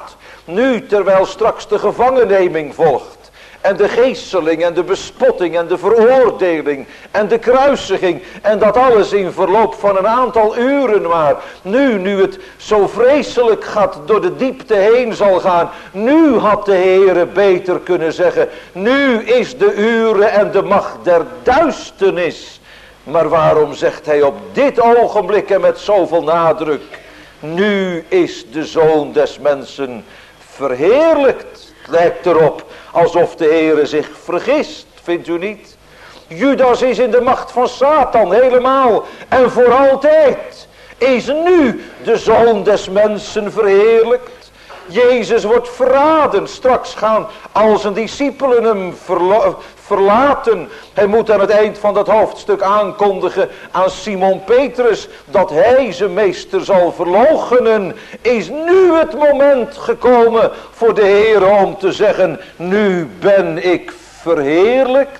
Nu terwijl straks de gevangenneming volgt. En de geesteling en de bespotting en de veroordeling en de kruisiging. En dat alles in verloop van een aantal uren maar. Nu het zo vreselijk gaat door de diepte heen zal gaan. Nu had de Heere beter kunnen zeggen. Nu is de uren en de macht der duisternis. Maar waarom zegt hij op dit ogenblik en met zoveel nadruk. Nu is de Zoon des Mensen verheerlijkt. Het lijkt erop alsof de Heere zich vergist, vindt u niet? Judas is in de macht van Satan helemaal en voor altijd. Is nu de Zoon des Mensen verheerlijkt. Jezus wordt verraden. Straks gaan al zijn discipelen hem verlaten. Hij moet aan het eind van dat hoofdstuk aankondigen aan Simon Petrus dat hij zijn meester zal verloochenen. Is nu het moment gekomen voor de Heere om te zeggen, nu ben ik verheerlijkt?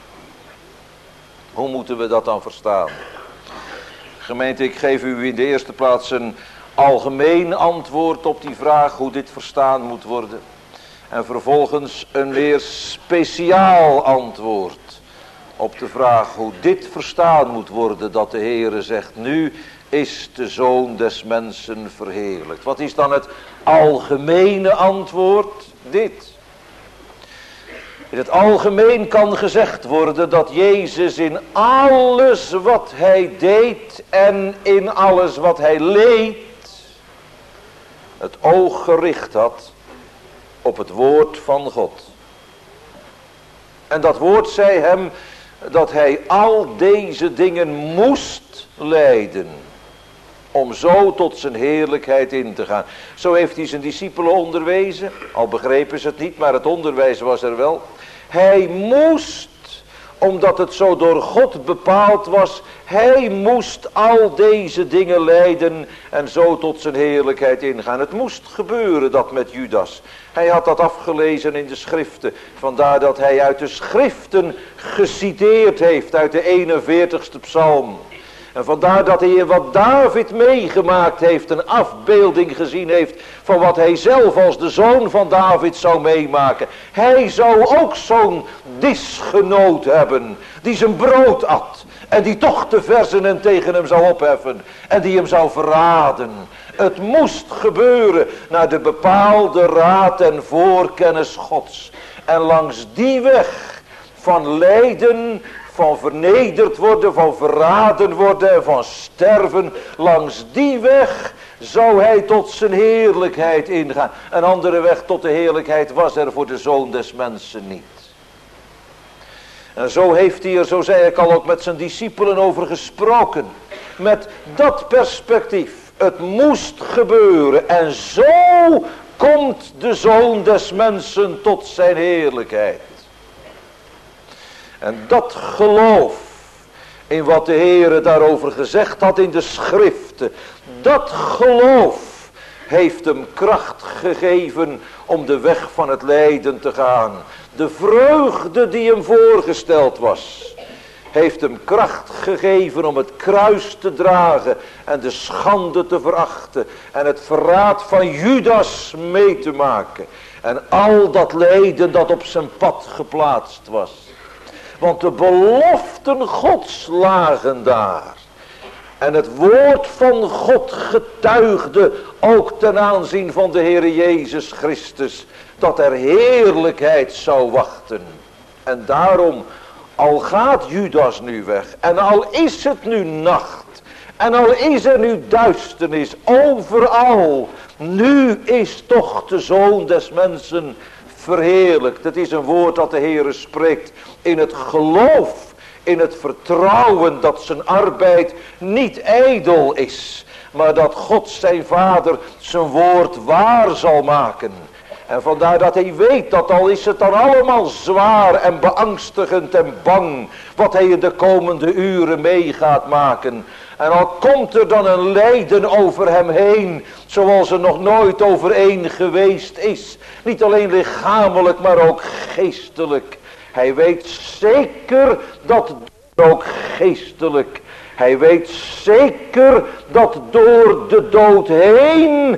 Hoe moeten we dat dan verstaan? Gemeente, ik geef u in de eerste plaats een algemeen antwoord op die vraag hoe dit verstaan moet worden. En vervolgens een weer speciaal antwoord op de vraag hoe dit verstaan moet worden. Dat de Heere zegt, nu is de Zoon des Mensen verheerlijkt. Wat is dan het algemene antwoord? Dit. In het algemeen kan gezegd worden dat Jezus in alles wat hij deed en in alles wat hij leed, het oog gericht had op het woord van God. En dat woord zei hem dat hij al deze dingen moest lijden. Om zo tot zijn heerlijkheid in te gaan. Zo heeft hij zijn discipelen onderwezen. Al begrepen ze het niet, maar het onderwijs was er wel. Hij moest, omdat het zo door God bepaald was. Hij moest al deze dingen lijden en zo tot zijn heerlijkheid ingaan. Het moest gebeuren dat met Judas. Hij had dat afgelezen in de schriften. Vandaar dat hij uit de schriften geciteerd heeft uit de 41ste psalm. En vandaar dat hij in wat David meegemaakt heeft, een afbeelding gezien heeft van wat hij zelf als de zoon van David zou meemaken. Hij zou ook zo'n disgenoot hebben, die zijn brood at en die toch de verzen tegen hem zou opheffen en die hem zou verraden. Het moest gebeuren naar de bepaalde raad en voorkennis Gods. En langs die weg van lijden, van vernederd worden, van verraden worden en van sterven. Langs die weg zou hij tot zijn heerlijkheid ingaan. Een andere weg tot de heerlijkheid was er voor de Zoon des Mensen niet. En zo heeft hij er, zo zei ik al, ook met zijn discipelen over gesproken. Met dat perspectief. Het moest gebeuren. En zo komt de Zoon des Mensen tot zijn heerlijkheid. En dat geloof in wat de Heere daarover gezegd had in de schriften. Dat geloof heeft hem kracht gegeven om de weg van het lijden te gaan. De vreugde die hem voorgesteld was, heeft hem kracht gegeven om het kruis te dragen en de schande te verachten en het verraad van Judas mee te maken. En al dat lijden dat op zijn pad geplaatst was. Want de beloften Gods lagen daar. En het woord van God getuigde ook ten aanzien van de Heere Jezus Christus. Dat er heerlijkheid zou wachten. En daarom, al gaat Judas nu weg. En al is het nu nacht. En al is er nu duisternis overal. Nu is toch de Zoon des Mensen verheerlijkt. Het is een woord dat de Heere spreekt in het geloof, in het vertrouwen dat zijn arbeid niet ijdel is, maar dat God zijn Vader zijn woord waar zal maken. En vandaar dat hij weet dat al is het dan allemaal zwaar en beangstigend en bang wat hij in de komende uren mee gaat maken. En al komt er dan een lijden over hem heen, zoals er nog nooit overeen geweest is. Niet alleen lichamelijk, maar ook geestelijk. Hij weet zeker dat ook geestelijk. Hij weet zeker dat door de dood heen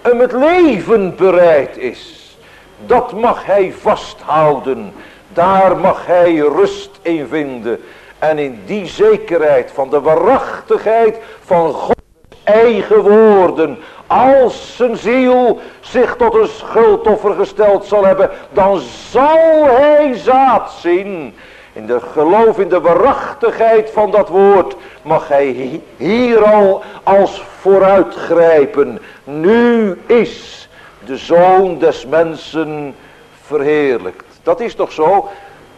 het leven bereid is. Dat mag hij vasthouden. Daar mag hij rust in vinden. En in die zekerheid van de waarachtigheid van Gods eigen woorden. Als zijn ziel zich tot een schuldoffer gesteld zal hebben, dan zal hij zaad zien. In de geloof, in de waarachtigheid van dat woord, mag hij hier al als vooruitgrijpen. Nu is de Zoon des mensen verheerlijkt. Dat is toch zo?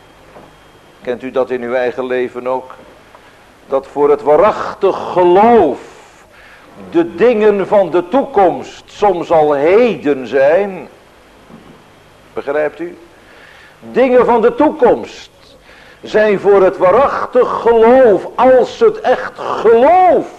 Kent u dat in uw eigen leven ook? Dat voor het waarachtig geloof de dingen van de toekomst soms al heden zijn. Begrijpt u? Dingen van de toekomst zijn voor het waarachtig geloof, als het echt gelooft,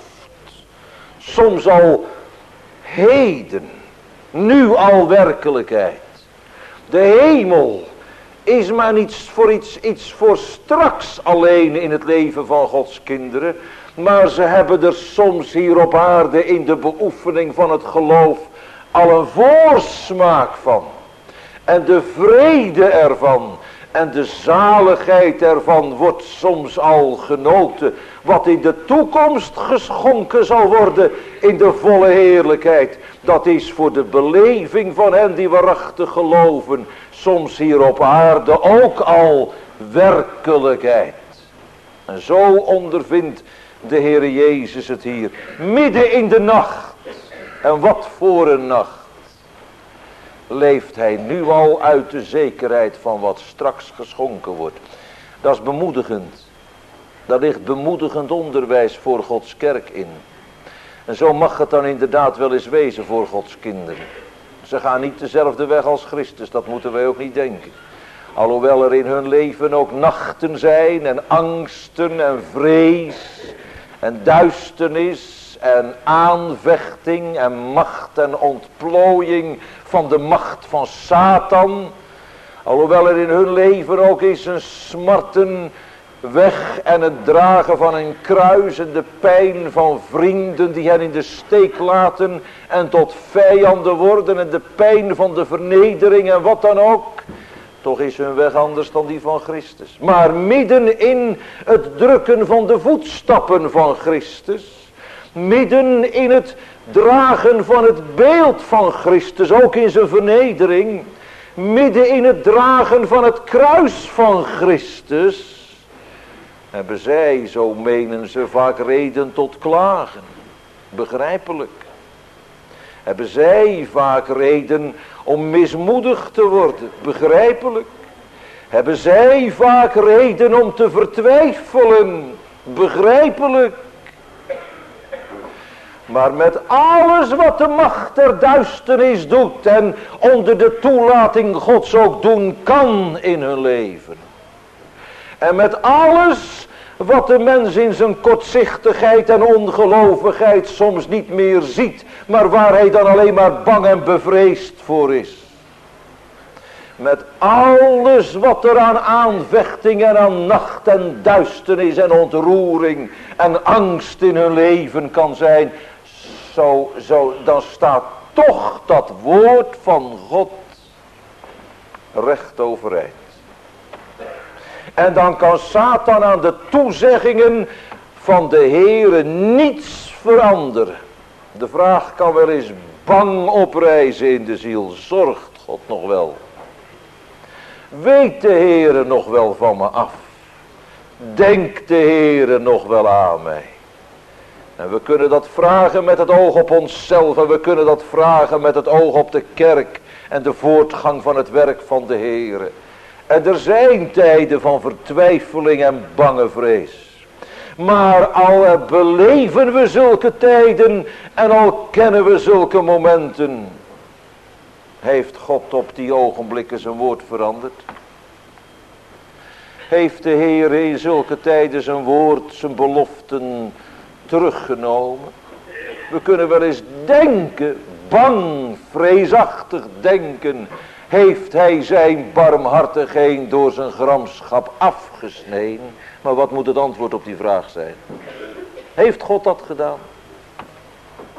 soms al heden, nu al werkelijkheid. De hemel is maar iets voor straks alleen in het leven van Gods kinderen. Maar ze hebben er soms hier op aarde in de beoefening van het geloof al een voorsmaak van. En de vrede ervan en de zaligheid ervan wordt soms al genoten. Wat in de toekomst geschonken zal worden in de volle heerlijkheid. Dat is voor de beleving van hen die waarachtig geloven. Soms hier op aarde ook al werkelijkheid. En zo ondervindt de Heere Jezus het hier. Midden in de nacht. En wat voor een nacht. Leeft hij nu al uit de zekerheid van wat straks geschonken wordt. Dat is bemoedigend. Daar ligt bemoedigend onderwijs voor Gods kerk in. En zo mag het dan inderdaad wel eens wezen voor Gods kinderen. Ze gaan niet dezelfde weg als Christus, dat moeten wij ook niet denken. Alhoewel er in hun leven ook nachten zijn en angsten en vrees en duisternis en aanvechting en macht en ontplooiing van de macht van Satan. Alhoewel er in hun leven ook is een smarten weg en het dragen van een kruis en de pijn van vrienden die hen in de steek laten en tot vijanden worden en de pijn van de vernedering en wat dan ook. Toch is hun weg anders dan die van Christus. Maar midden in het drukken van de voetstappen van Christus, midden in het dragen van het beeld van Christus, ook in zijn vernedering, midden in het dragen van het kruis van Christus, hebben zij, zo menen ze, vaak reden tot klagen. Begrijpelijk. Hebben zij vaak reden om mismoedig te worden. Begrijpelijk. Hebben zij vaak reden om te vertwijfelen. Begrijpelijk. Maar met alles wat de macht der duisternis doet en onder de toelating Gods ook doen kan in hun leven. En met alles wat de mens in zijn kortzichtigheid en ongelovigheid soms niet meer ziet, maar waar hij dan alleen maar bang en bevreesd voor is. Met alles wat er aan aanvechting en aan nacht en duisternis en ontroering en angst in hun leven kan zijn, dan staat toch dat woord van God recht overeind. En dan kan Satan aan de toezeggingen van de Heere niets veranderen. De vraag kan wel eens bang oprijzen in de ziel. Zorgt God nog wel? Weet de Heere nog wel van me af? Denkt de Heere nog wel aan mij? En we kunnen dat vragen met het oog op onszelf. En we kunnen dat vragen met het oog op de kerk. En de voortgang van het werk van de Heere. En er zijn tijden van vertwijfeling en bange vrees. Maar al beleven we zulke tijden en al kennen we zulke momenten, heeft God op die ogenblikken zijn woord veranderd? Heeft de Heer in zulke tijden zijn woord, zijn beloften teruggenomen? We kunnen wel eens denken, bang, vreesachtig denken, heeft hij zijn barmhartigheid door zijn gramschap afgesneden? Maar wat moet het antwoord op die vraag zijn? Heeft God dat gedaan?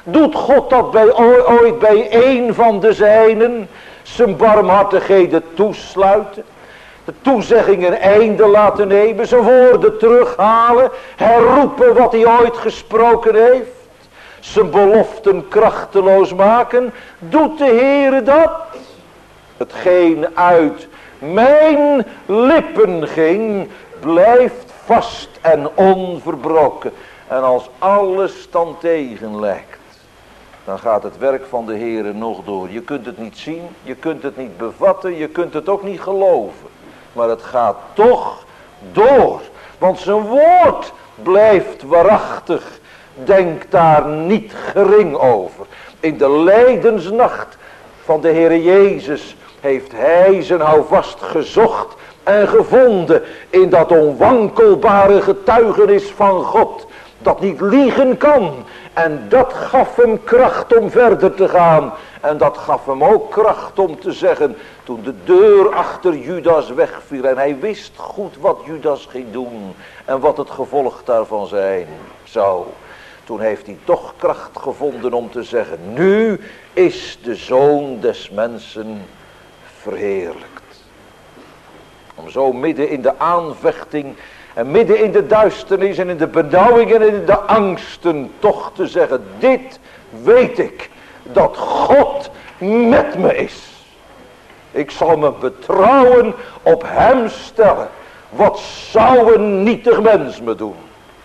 Doet God dat ooit bij een van de zijnen? Zijn barmhartigheden toesluiten? De toezeggingen einde laten nemen? Zijn woorden terughalen? Herroepen wat hij ooit gesproken heeft? Zijn beloften krachteloos maken? Doet de Heere dat? Hetgeen uit mijn lippen ging, blijft vast en onverbroken. En als alles dan tegen lijkt, dan gaat het werk van de Heere nog door. Je kunt het niet zien, je kunt het niet bevatten, je kunt het ook niet geloven. Maar het gaat toch door. Want zijn woord blijft waarachtig. Denk daar niet gering over. In de lijdensnacht van de Heere Jezus heeft hij zijn houvast gezocht en gevonden in dat onwankelbare getuigenis van God, dat niet liegen kan. En dat gaf hem kracht om verder te gaan. En dat gaf hem ook kracht om te zeggen, toen de deur achter Judas wegviel en hij wist goed wat Judas ging doen en wat het gevolg daarvan zijn zou. Toen heeft hij toch kracht gevonden om te zeggen, nu is de Zoon des Mensen verheerlijkt. Om zo midden in de aanvechting en midden in de duisternis en in de benauwingen en in de angsten toch te zeggen, dit weet ik, dat God met me is. Ik zal me betrouwen op hem stellen. Wat zou een nietig mens me doen?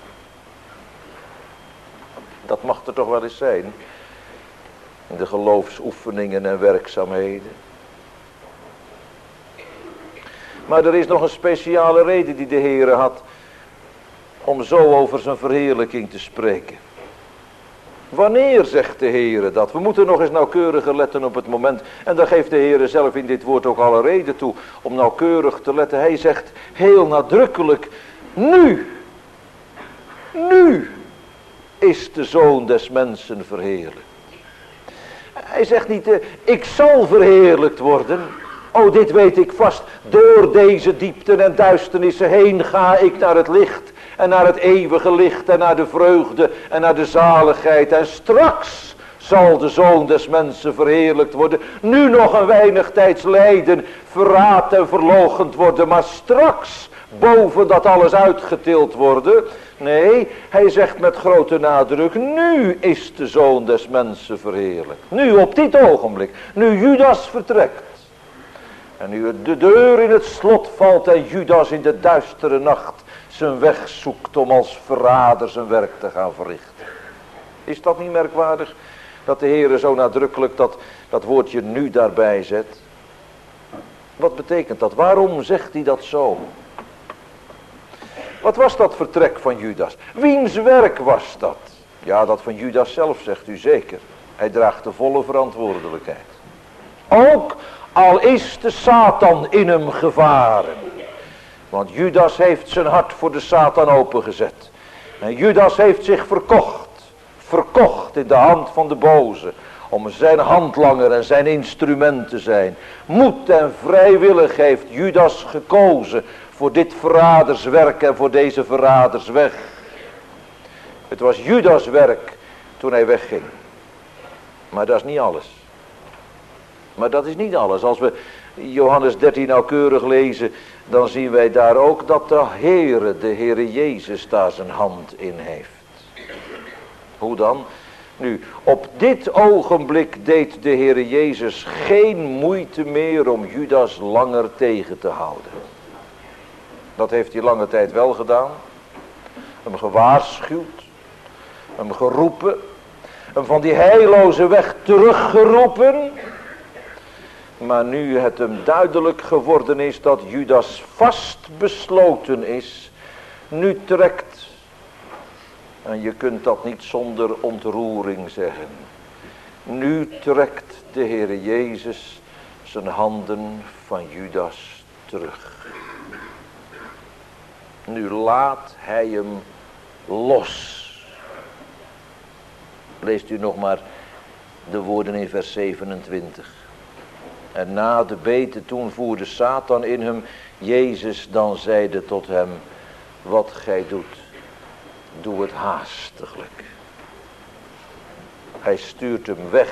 Dat mag er toch wel eens zijn. In de geloofsoefeningen en werkzaamheden. Maar er is nog een speciale reden die de Heere had om zo over zijn verheerlijking te spreken. Wanneer zegt de Heere dat? We moeten nog eens nauwkeuriger letten op het moment. En daar geeft de Heere zelf in dit woord ook alle reden toe om nauwkeurig te letten. Hij zegt heel nadrukkelijk, nu is de Zoon des Mensen verheerlijkt. Hij zegt niet, ik zal verheerlijkt worden. Oh, dit weet ik vast. Door deze diepten en duisternissen heen ga ik naar het licht. En naar het eeuwige licht en naar de vreugde en naar de zaligheid. En straks zal de Zoon des Mensen verheerlijkt worden. Nu nog een weinig tijds lijden, verraad en verloochend worden. Maar straks boven dat alles uitgetild worden. Nee, hij zegt met grote nadruk, nu is de Zoon des Mensen verheerlijkt. Nu op dit ogenblik, nu Judas vertrekt. En nu de deur in het slot valt en Judas in de duistere nacht zijn weg zoekt om als verrader zijn werk te gaan verrichten. Is dat niet merkwaardig? Dat de Heere zo nadrukkelijk dat woordje nu daarbij zet. Wat betekent dat? Waarom zegt hij dat zo? Wat was dat vertrek van Judas? Wiens werk was dat? Ja, dat van Judas zelf, zegt u zeker. Hij draagt de volle verantwoordelijkheid. Ook al is de Satan in hem gevaren. Want Judas heeft zijn hart voor de Satan opengezet. En Judas heeft zich verkocht in de hand van de boze. Om zijn handlanger en zijn instrument te zijn. Moed en vrijwillig heeft Judas gekozen voor dit verraderswerk en voor deze verradersweg. Het was Judas werk toen hij wegging. Maar dat is niet alles. Maar dat is niet alles. Als we Johannes 13 nauwkeurig lezen, dan zien wij daar ook dat de Heere Jezus daar zijn hand in heeft. Hoe dan? Nu, op dit ogenblik deed de Heere Jezus geen moeite meer om Judas langer tegen te houden. Dat heeft hij lange tijd wel gedaan. Hem gewaarschuwd. Hem geroepen. Hem van die heilloze weg teruggeroepen. Maar nu het hem duidelijk geworden is dat Judas vast besloten is. Nu trekt. En je kunt dat niet zonder ontroering zeggen. Nu trekt de Heere Jezus zijn handen van Judas terug. Nu laat hij hem los. Leest u nog maar de woorden in vers 27. En na de bete toen voerde Satan in hem. Jezus dan zeide tot hem. Wat gij doet, doe het haastiglijk. Hij stuurt hem weg.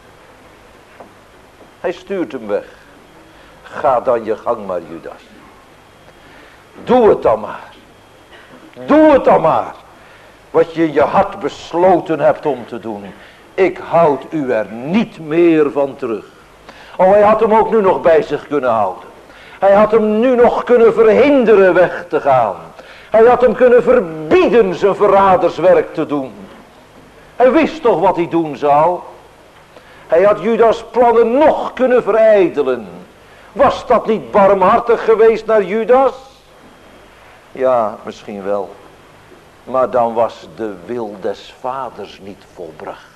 Hij stuurt hem weg. Ga dan je gang maar, Judas. Doe het dan maar. Doe het dan maar. Wat je in je hart besloten hebt om te doen. Ik houd u er niet meer van terug. Oh, hij had hem ook nu nog bij zich kunnen houden. Hij had hem nu nog kunnen verhinderen weg te gaan. Hij had hem kunnen verbieden zijn verraderswerk te doen. Hij wist toch wat hij doen zou. Hij had Judas' plannen nog kunnen verijdelen. Was dat niet barmhartig geweest naar Judas? Ja, misschien wel. Maar dan was de wil des vaders niet volbracht.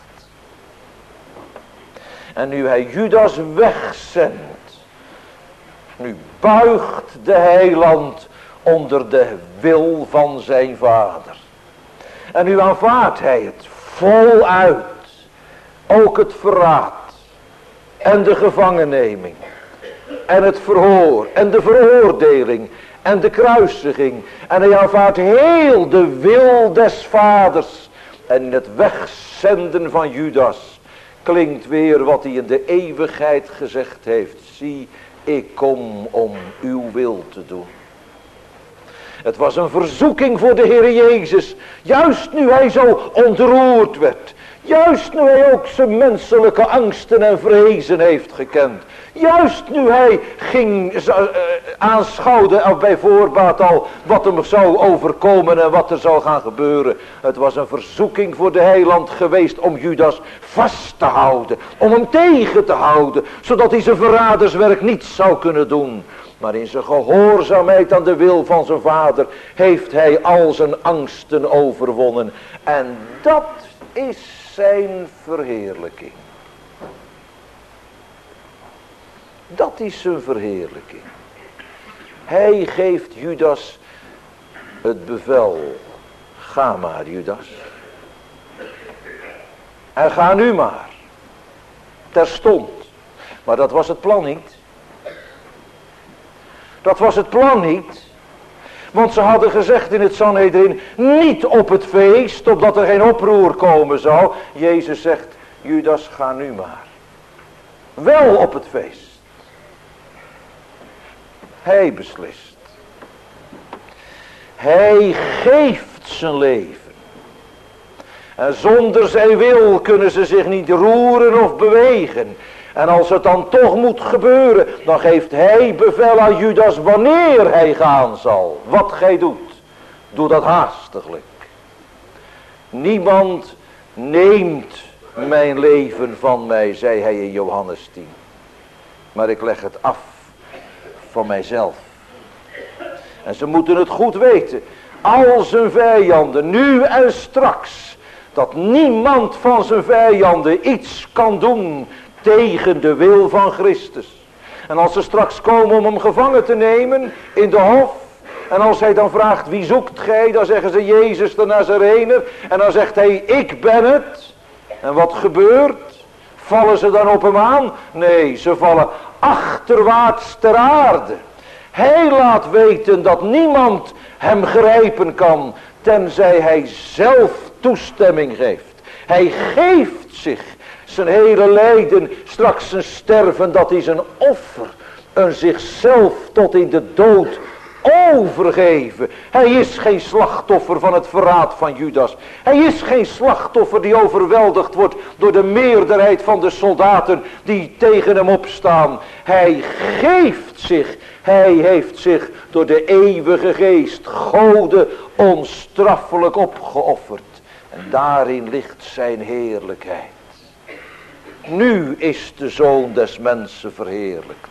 En nu hij Judas wegzendt, nu buigt de heiland onder de wil van zijn vader. En nu aanvaardt hij het voluit. Ook het verraad en de gevangenneming en het verhoor en de veroordeling en de kruisiging. En hij aanvaardt heel de wil des vaders. En in het wegzenden van Judas klinkt weer wat hij in de eeuwigheid gezegd heeft. Zie, ik kom om uw wil te doen. Het was een verzoeking voor de Heer Jezus. Juist nu hij zo ontroerd werd. Juist nu hij ook zijn menselijke angsten en vrezen heeft gekend. Juist nu hij ging aanschouwen bij voorbaat al wat hem zou overkomen en wat er zou gaan gebeuren. Het was een verzoeking voor de heiland geweest om Judas vast te houden. Om hem tegen te houden. Zodat hij zijn verraderswerk niet zou kunnen doen. Maar in zijn gehoorzaamheid aan de wil van zijn vader heeft hij al zijn angsten overwonnen. En dat is zijn verheerlijking. Dat is zijn verheerlijking. Hij geeft Judas het bevel. Ga maar, Judas. En ga nu maar. Terstond. Maar dat was het plan niet. Dat was het plan niet. Want ze hadden gezegd in het Sanhedrin, niet op het feest, opdat er geen oproer komen zou. Jezus zegt, Judas, ga nu maar. Wel op het feest. Hij beslist. Hij geeft zijn leven. En zonder zijn wil kunnen ze zich niet roeren of bewegen. En als het dan toch moet gebeuren, dan geeft hij bevel aan Judas wanneer hij gaan zal. Wat gij doet, doe dat haastiglijk. Niemand neemt mijn leven van mij, zei hij in Johannes 10. Maar ik leg het af van mijzelf. En ze moeten het goed weten, al zijn vijanden, nu en straks, dat niemand van zijn vijanden iets kan doen tegen de wil van Christus. En als ze straks komen om hem gevangen te nemen in de hof. En als hij dan vraagt, wie zoekt gij? Dan zeggen ze, Jezus de Nazarener. En dan zegt hij, ik ben het. En wat gebeurt? Vallen ze dan op hem aan? Nee, ze vallen achterwaarts ter aarde. Hij laat weten dat niemand hem grijpen kan, tenzij hij zelf toestemming geeft. Hij geeft zich. Zijn hele lijden, straks zijn sterven, dat is een offer. Een zichzelf tot in de dood overgeven. Hij is geen slachtoffer van het verraad van Judas. Hij is geen slachtoffer die overweldigd wordt door de meerderheid van de soldaten die tegen hem opstaan. Hij geeft zich. Hij heeft zich door de eeuwige geest, Gode, onstraffelijk opgeofferd. En daarin ligt zijn heerlijkheid. Nu is de Zoon des mensen verheerlijkt.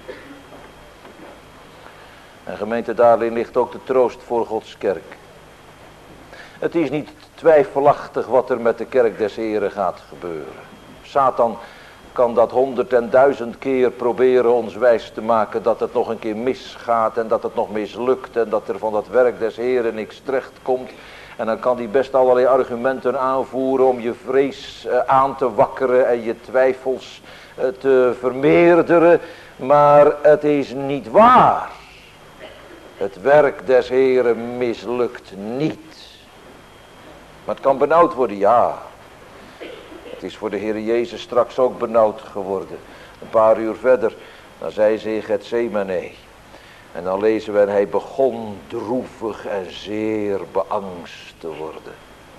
En gemeente, daarin ligt ook de troost voor Gods kerk. Het is niet twijfelachtig wat er met de kerk des Heren gaat gebeuren. Satan kan dat 100.000 keer proberen ons wijs te maken dat het nog een keer misgaat en dat het nog mislukt en dat er van dat werk des Heren niks terecht komt. En dan kan hij best allerlei argumenten aanvoeren om je vrees aan te wakkeren en je twijfels te vermeerderen. Maar het is niet waar. Het werk des Heren mislukt niet. Maar het kan benauwd worden, ja. Het is voor de Heer Jezus straks ook benauwd geworden. Een paar uur verder, dan zei ze in Getsemane. En dan lezen we, en hij begon droevig en zeer beangst te worden.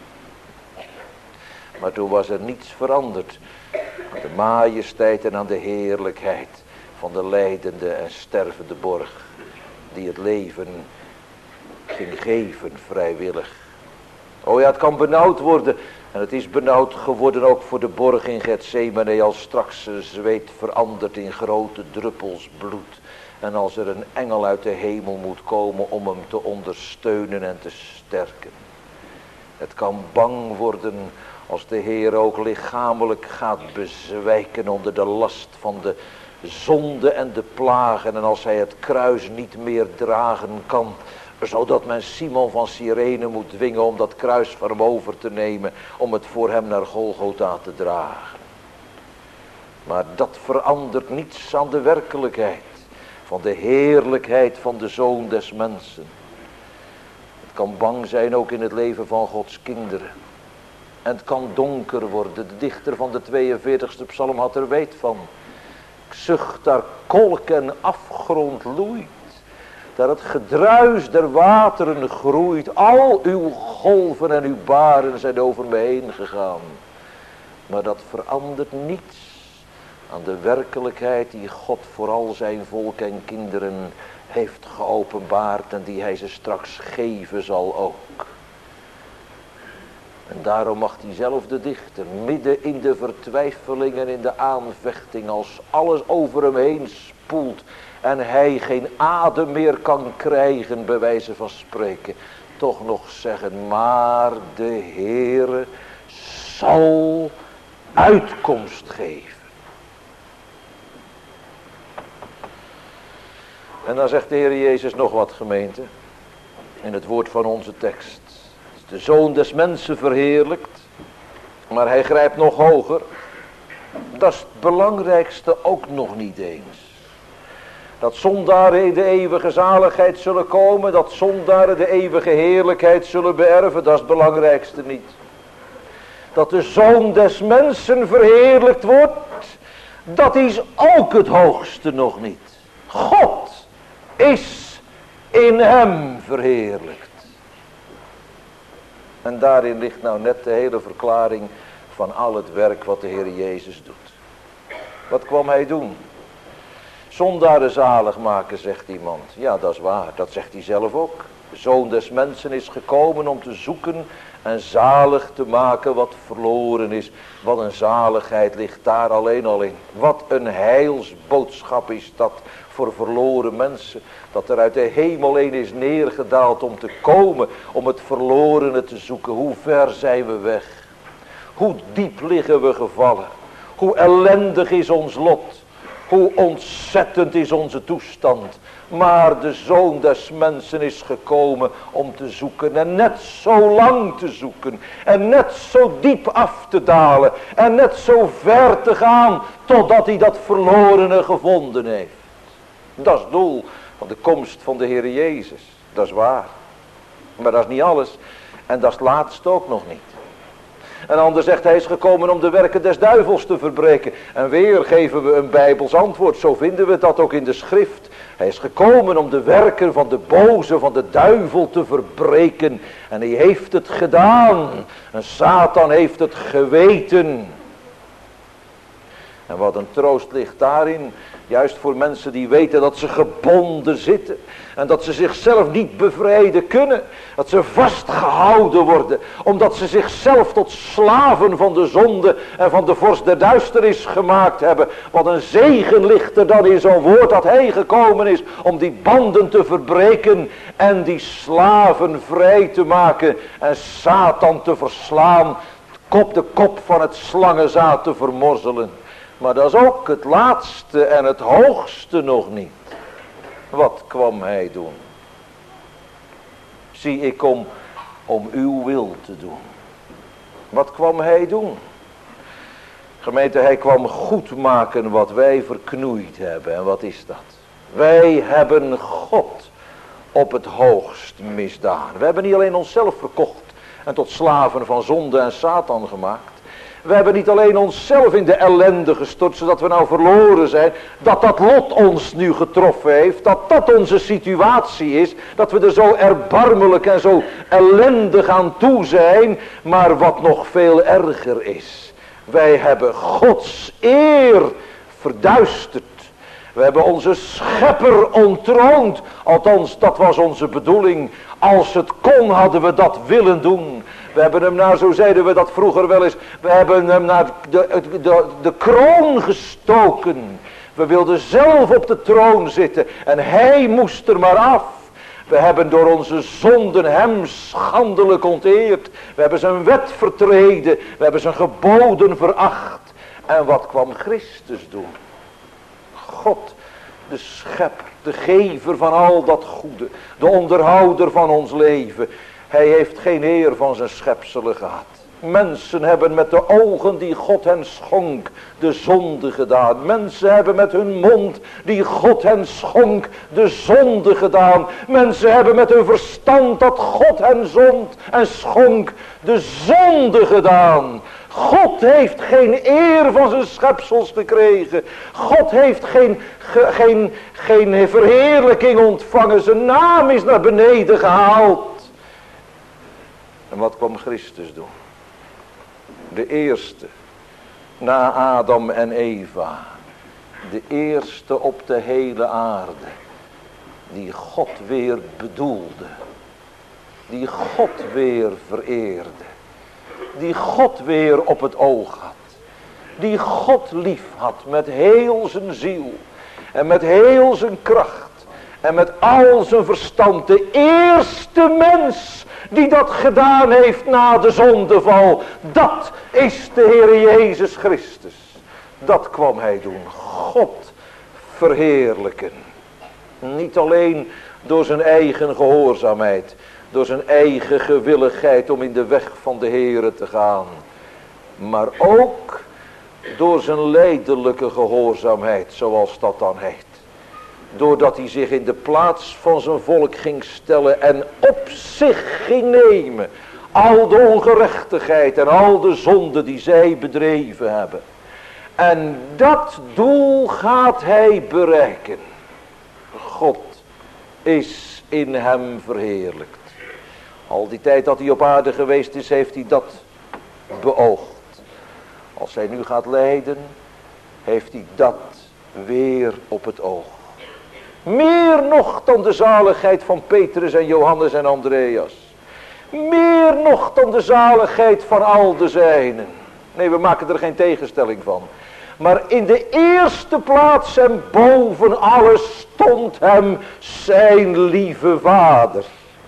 Maar toen was er niets veranderd aan de majesteit en aan de heerlijkheid van de lijdende en stervende borg, die het leven ging geven vrijwillig. Oh ja, het kan benauwd worden. En het is benauwd geworden ook voor de borg in Getsemane, als straks zijn zweet verandert in grote druppels bloed. En als er een engel uit de hemel moet komen om hem te ondersteunen en te sterken. Het kan bang worden als de Heer ook lichamelijk gaat bezwijken onder de last van de zonde en de plagen. En als hij het kruis niet meer dragen kan, zodat men Simon van Cyrene moet dwingen om dat kruis van hem over te nemen, om het voor hem naar Golgotha te dragen. Maar dat verandert niets aan de werkelijkheid van de heerlijkheid van de Zoon des Mensen. Het kan bang zijn ook in het leven van Gods kinderen. En het kan donker worden. De dichter van de 42e psalm had er weet van. Ik zucht daar kolk en afgrond loeit. Daar het gedruis der wateren groeit. Al uw golven en uw baren zijn over me heen gegaan. Maar dat verandert niets aan de werkelijkheid die God voor al zijn volk en kinderen heeft geopenbaard en die hij ze straks geven zal ook. En daarom mag diezelfde dichter midden in de vertwijfeling en in de aanvechting, als alles over hem heen spoelt en hij geen adem meer kan krijgen, bij wijze van spreken, toch nog zeggen, maar de Heere zal uitkomst geven. En dan zegt de Heer Jezus nog wat, gemeente, in het woord van onze tekst. De Zoon des Mensen verheerlijkt, maar hij grijpt nog hoger. Dat is het belangrijkste ook nog niet eens. Dat zondaren in de eeuwige zaligheid zullen komen, dat zondaren de eeuwige heerlijkheid zullen beërven, dat is het belangrijkste niet. Dat de Zoon des Mensen verheerlijkt wordt, dat is ook het hoogste nog niet. God is in hem verheerlijkt. En daarin ligt nou net de hele verklaring van al het werk wat de Heer Jezus doet. Wat kwam hij doen? Zondaren zalig maken, zegt iemand. Ja, dat is waar, dat zegt hij zelf ook. De Zoon des Mensen is gekomen om te zoeken en zalig te maken wat verloren is. Wat een zaligheid ligt daar alleen al in. Wat een heilsboodschap is dat voor verloren mensen. Dat er uit de hemel een is neergedaald om te komen, om het verlorene te zoeken. Hoe ver zijn we weg? Hoe diep liggen we gevallen? Hoe ellendig is ons lot? Hoe ontzettend is onze toestand? Maar de Zoon des Mensen is gekomen om te zoeken. En net zo lang te zoeken. En net zo diep af te dalen. En net zo ver te gaan. Totdat hij dat verlorene gevonden heeft. Dat is het doel van de komst van de Heer Jezus. Dat is waar. Maar dat is niet alles. En dat is het laatste ook nog niet. Een ander zegt, hij is gekomen om de werken des duivels te verbreken. En weer geven we een Bijbels antwoord. Zo vinden we dat ook in de schrift. Hij is gekomen om de werken van de boze, van de duivel te verbreken. En hij heeft het gedaan. En Satan heeft het geweten. En wat een troost ligt daarin. Juist voor mensen die weten dat ze gebonden zitten. En dat ze zichzelf niet bevrijden kunnen. Dat ze vastgehouden worden. Omdat ze zichzelf tot slaven van de zonde en van de vorst der duisternis gemaakt hebben. Wat een zegen ligt er dan in zo'n woord dat hij gekomen is. Om die banden te verbreken. En die slaven vrij te maken. En Satan te verslaan. De kop van het slangenzaad te vermorzelen. Maar dat is ook het laatste en het hoogste nog niet. Wat kwam hij doen? Zie, ik kom om uw wil te doen. Wat kwam hij doen? Gemeente, hij kwam goed maken wat wij verknoeid hebben. En wat is dat? Wij hebben God op het hoogst misdaan. We hebben niet alleen onszelf verkocht en tot slaven van zonde en Satan gemaakt. We hebben niet alleen onszelf in de ellende gestort, zodat we nou verloren zijn. Dat lot ons nu getroffen heeft. Dat onze situatie is. Dat we er zo erbarmelijk en zo ellendig aan toe zijn. Maar wat nog veel erger is. Wij hebben Gods eer verduisterd. We hebben onze schepper ontroond. Althans, dat was onze bedoeling. Als het kon, hadden we dat willen doen. We hebben hem naar, zo zeiden we dat vroeger wel eens, we hebben hem naar de kroon gestoken. We wilden zelf op de troon zitten en hij moest er maar af. We hebben door onze zonden hem schandelijk onteerd. We hebben zijn wet vertreden. We hebben zijn geboden veracht. En wat kwam Christus doen? God, de schepper, de gever van al dat goede, de onderhouder van ons leven. Hij heeft geen eer van zijn schepselen gehad. Mensen hebben met de ogen die God hen schonk de zonde gedaan. Mensen hebben met hun mond die God hen schonk de zonde gedaan. Mensen hebben met hun verstand dat God hen zond en schonk de zonde gedaan. God heeft geen eer van zijn schepsels gekregen. God heeft geen verheerlijking ontvangen. Zijn naam is naar beneden gehaald. En wat kwam Christus doen? De eerste, na Adam en Eva. De eerste op de hele aarde. Die God weer bedoelde. Die God weer vereerde. Die God weer op het oog had. Die God lief had met heel zijn ziel. En met heel zijn kracht. En met al zijn verstand. De eerste mens die dat gedaan heeft na de zondeval. Dat is de Heer Jezus Christus. Dat kwam hij doen. God verheerlijken. Niet alleen door zijn eigen gehoorzaamheid. Door zijn eigen gewilligheid om in de weg van de Heere te gaan. Maar ook door zijn lijdelijke gehoorzaamheid, zoals dat dan heet. Doordat hij zich in de plaats van zijn volk ging stellen en op zich ging nemen. Al de ongerechtigheid en al de zonde die zij bedreven hebben. En dat doel gaat hij bereiken. God is in hem verheerlijkt. Al die tijd dat hij op aarde geweest is, heeft hij dat beoogd. Als hij nu gaat lijden, heeft hij dat weer op het oog. Meer nog dan de zaligheid van Petrus en Johannes en Andreas. Meer nog dan de zaligheid van al de zijnen. Nee, we maken er geen tegenstelling van. Maar in de eerste plaats en boven alles stond hem zijn lieve vader.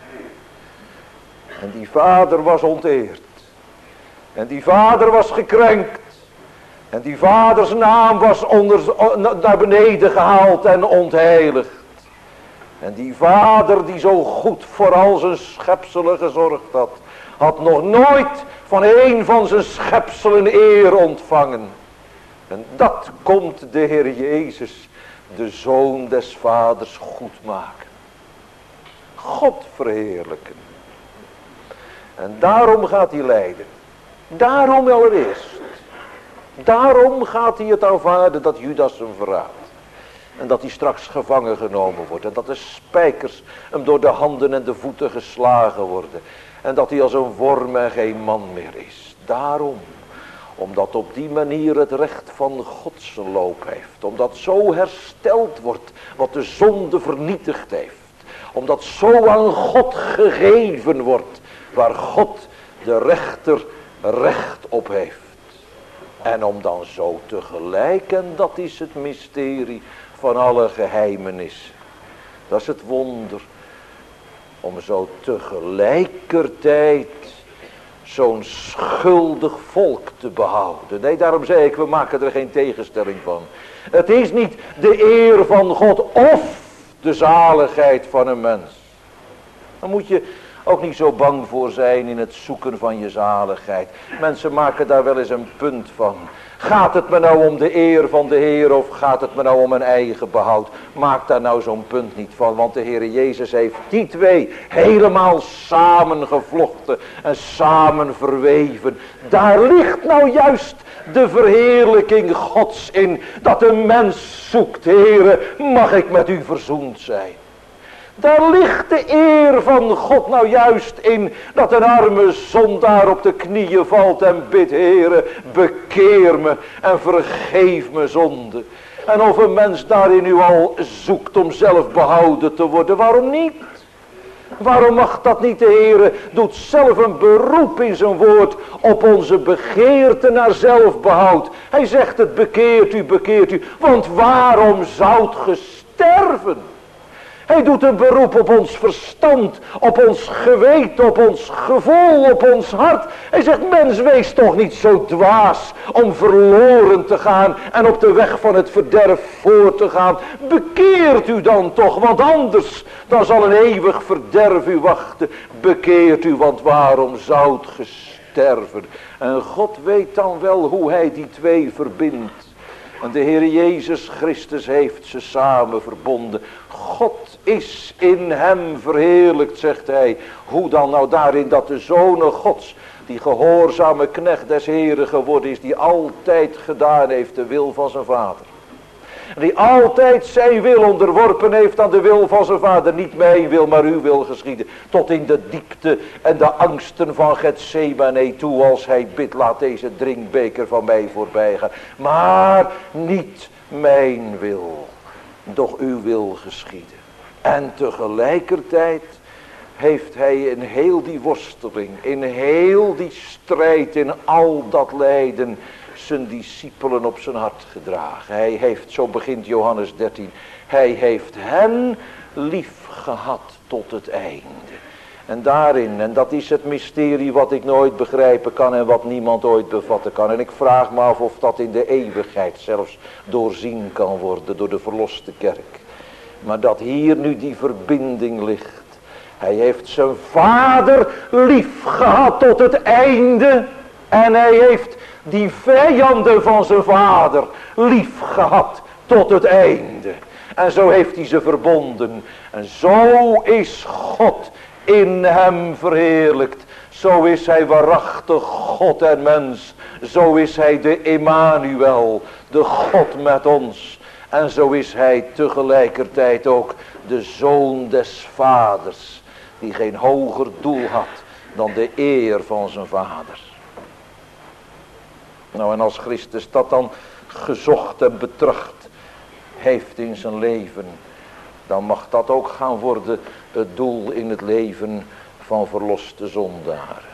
En die vader was onteerd. En die vader was gekrenkt. En die vaders naam was naar beneden gehaald en ontheiligd. En die vader die zo goed voor al zijn schepselen gezorgd had. Had nog nooit van een van zijn schepselen eer ontvangen. En dat komt de Heer Jezus, de Zoon des Vaders, goed maken. God verheerlijken. En daarom gaat hij lijden. Daarom allereerst. Daarom gaat hij het aanvaarden dat Judas hem verraadt. En dat hij straks gevangen genomen wordt. En dat de spijkers hem door de handen en de voeten geslagen worden. En dat hij als een worm en geen man meer is. Daarom. Omdat op die manier het recht van God zijn loop heeft. Omdat zo hersteld wordt wat de zonde vernietigd heeft. Omdat zo aan God gegeven wordt. Waar God de rechter recht op heeft. En om dan zo tegelijk, en dat is het mysterie van alle geheimenissen. Dat is het wonder. Om zo tegelijkertijd zo'n schuldig volk te behouden. Nee, daarom zei ik, we maken er geen tegenstelling van. Het is niet de eer van God of de zaligheid van een mens. Dan moet je, Ook niet zo bang voor zijn in het zoeken van je zaligheid. Mensen maken daar wel eens een punt van. Gaat het me nou om de eer van de Heer of gaat het me nou om mijn eigen behoud? Maak daar nou zo'n punt niet van, want de Heer Jezus heeft die twee helemaal samengevlochten en samen verweven. Daar ligt nou juist de verheerlijking Gods in, dat een mens zoekt, Heere, mag ik met u verzoend zijn. Daar ligt de eer van God nou juist in, dat een arme zondaar op de knieën valt en bidt, Heere, bekeer me en vergeef me zonde. En of een mens daarin nu al zoekt om zelf behouden te worden, waarom niet? Waarom mag dat niet? De Heere doet zelf een beroep in zijn woord op onze begeerte naar zelfbehoud. Hij zegt het, bekeert u, want waarom zoudt ge sterven? Hij doet een beroep op ons verstand, op ons geweten, op ons gevoel, op ons hart. Hij zegt, mens, wees toch niet zo dwaas om verloren te gaan en op de weg van het verderf voor te gaan. Bekeert u dan toch, want anders dan zal een eeuwig verderf u wachten. Bekeert u, want waarom zoudt ge sterven? En God weet dan wel hoe hij die twee verbindt. En de Heer Jezus Christus heeft ze samen verbonden. God is in hem verheerlijkt, zegt hij. Hoe dan nou daarin dat de Zoon Gods, die gehoorzame knecht des Heren geworden is, die altijd gedaan heeft de wil van zijn Vader. Die altijd zijn wil onderworpen heeft aan de wil van zijn Vader. Niet mijn wil, maar uw wil geschieden. Tot in de diepte en de angsten van Getsemane toe. Als hij bidt, laat deze drinkbeker van mij voorbij gaan. Maar niet mijn wil, doch uw wil geschieden. En tegelijkertijd heeft hij in heel die worsteling, in heel die strijd, in al dat lijden, zijn discipelen op zijn hart gedragen. Hij heeft, zo begint Johannes 13, hij heeft hen lief gehad tot het einde. En daarin, en dat is het mysterie wat ik nooit begrijpen kan en wat niemand ooit bevatten kan. En ik vraag me af of dat in de eeuwigheid zelfs doorzien kan worden door de verloste kerk. Maar dat hier nu die verbinding ligt. Hij heeft zijn Vader lief gehad tot het einde. En hij heeft die vijanden van zijn Vader lief gehad tot het einde. En zo heeft hij ze verbonden. En zo is God in hem verheerlijkt. Zo is hij waarachtig God en mens. Zo is hij de Emmanuel, de God met ons. En zo is hij tegelijkertijd ook de Zoon des Vaders, die geen hoger doel had dan de eer van zijn Vader. Nou, en als Christus dat dan gezocht en betracht heeft in zijn leven, dan mag dat ook gaan worden het doel in het leven van verloste zondaren.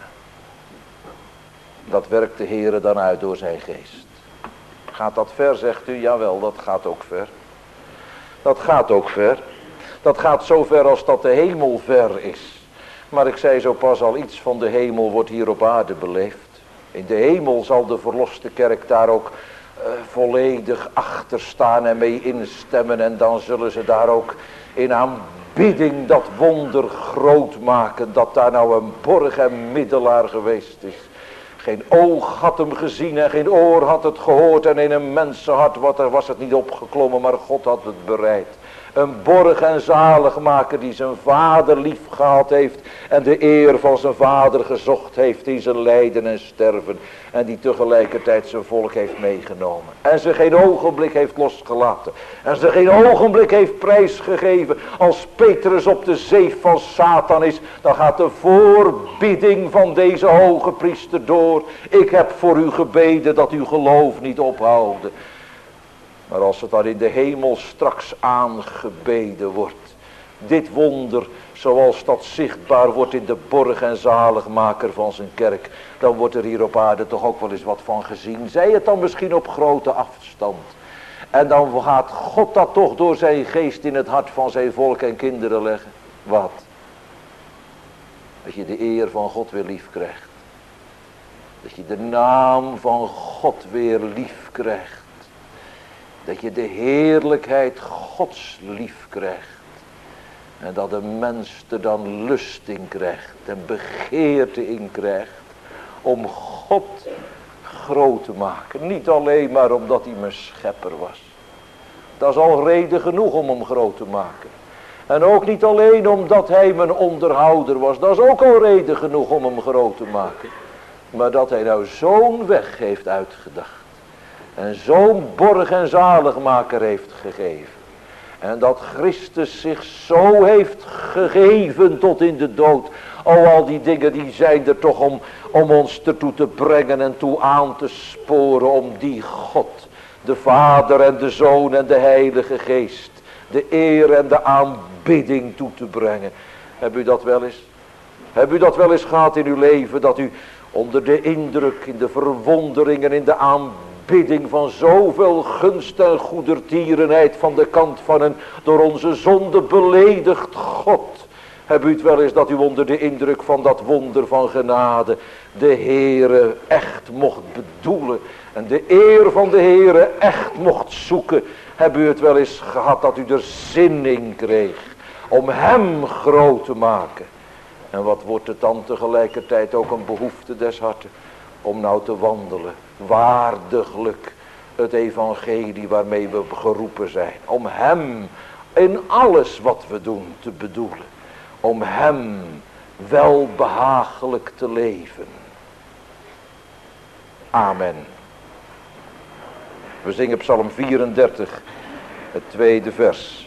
Dat werkt de Heere dan uit door zijn geest. Gaat dat ver, zegt u? Jawel, dat gaat ook ver. Dat gaat ook ver. Dat gaat zo ver als dat de hemel ver is. Maar ik zei zo pas al, iets van de hemel wordt hier op aarde beleefd. In de hemel zal de verloste kerk daar ook volledig achter staan en mee instemmen. En dan zullen ze daar ook in aanbidding dat wonder groot maken. Dat daar nou een borg en middelaar geweest is. Geen oog had hem gezien en geen oor had het gehoord. En in een mensenhart was het niet opgeklommen, maar God had het bereid. Een borg en zaligmaker die zijn Vader lief gehad heeft. En de eer van zijn Vader gezocht heeft in zijn lijden en sterven. En die tegelijkertijd zijn volk heeft meegenomen. En ze geen ogenblik heeft losgelaten. En ze geen ogenblik heeft prijsgegeven. Als Petrus op de zeef van Satan is, dan gaat de voorbidding van deze hoge priester door. Ik heb voor u gebeden dat uw geloof niet ophouden. Maar als het dan in de hemel straks aangebeden wordt. Dit wonder, zoals dat zichtbaar wordt in de borg en zaligmaker van zijn kerk. Dan wordt er hier op aarde toch ook wel eens wat van gezien. Zij het dan misschien op grote afstand. En dan gaat God dat toch door zijn geest in het hart van zijn volk en kinderen leggen. Wat? Dat je de eer van God weer lief krijgt. Dat je de naam van God weer lief krijgt. Dat je de heerlijkheid Gods lief krijgt. En dat de mens er dan lust in krijgt en begeerte in krijgt om God groot te maken. Niet alleen maar omdat hij mijn schepper was. Dat is al reden genoeg om hem groot te maken. En ook niet alleen omdat hij mijn onderhouder was. Dat is ook al reden genoeg om hem groot te maken. Maar dat hij nou zo'n weg heeft uitgedacht. En zo'n borg en zaligmaker heeft gegeven. En dat Christus zich zo heeft gegeven tot in de dood. Al die dingen die zijn er toch om ons ertoe te brengen en toe aan te sporen. Om die God, de Vader en de Zoon en de Heilige Geest, de eer en de aanbidding toe te brengen. Heb u dat wel eens? Heb u dat wel eens gehad in uw leven? Dat u onder de indruk, in de verwondering en in de aanbidding van zoveel gunst en goedertierenheid van de kant van een door onze zonde beledigd God. Heb u het wel eens dat u onder de indruk van dat wonder van genade de Heere echt mocht bedoelen. En de eer van de Heere echt mocht zoeken. Heb u het wel eens gehad dat u er zin in kreeg om hem groot te maken. En wat wordt het dan tegelijkertijd ook een behoefte des harten. Om nou te wandelen waardiglijk het evangelie waarmee we geroepen zijn. Om hem in alles wat we doen te bedoelen. Om hem welbehagelijk te leven. Amen. We zingen Psalm 34, het tweede vers.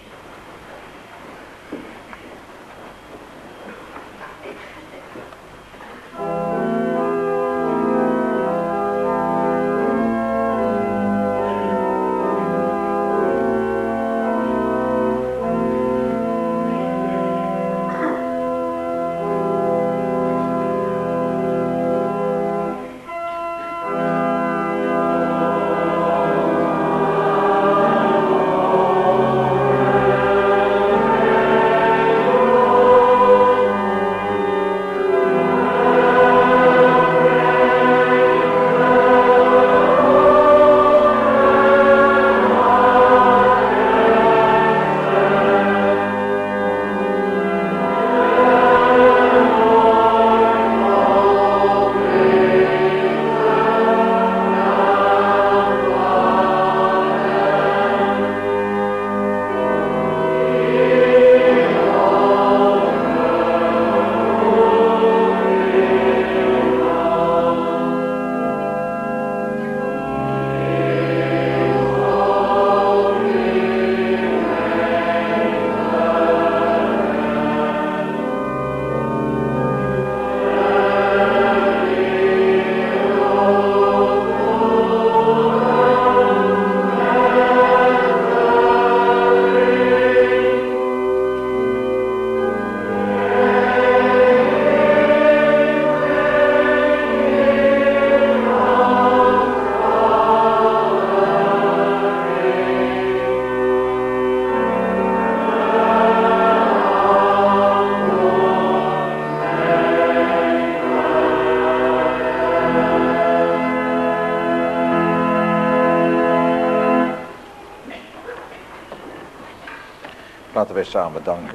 Laten wij samen danken.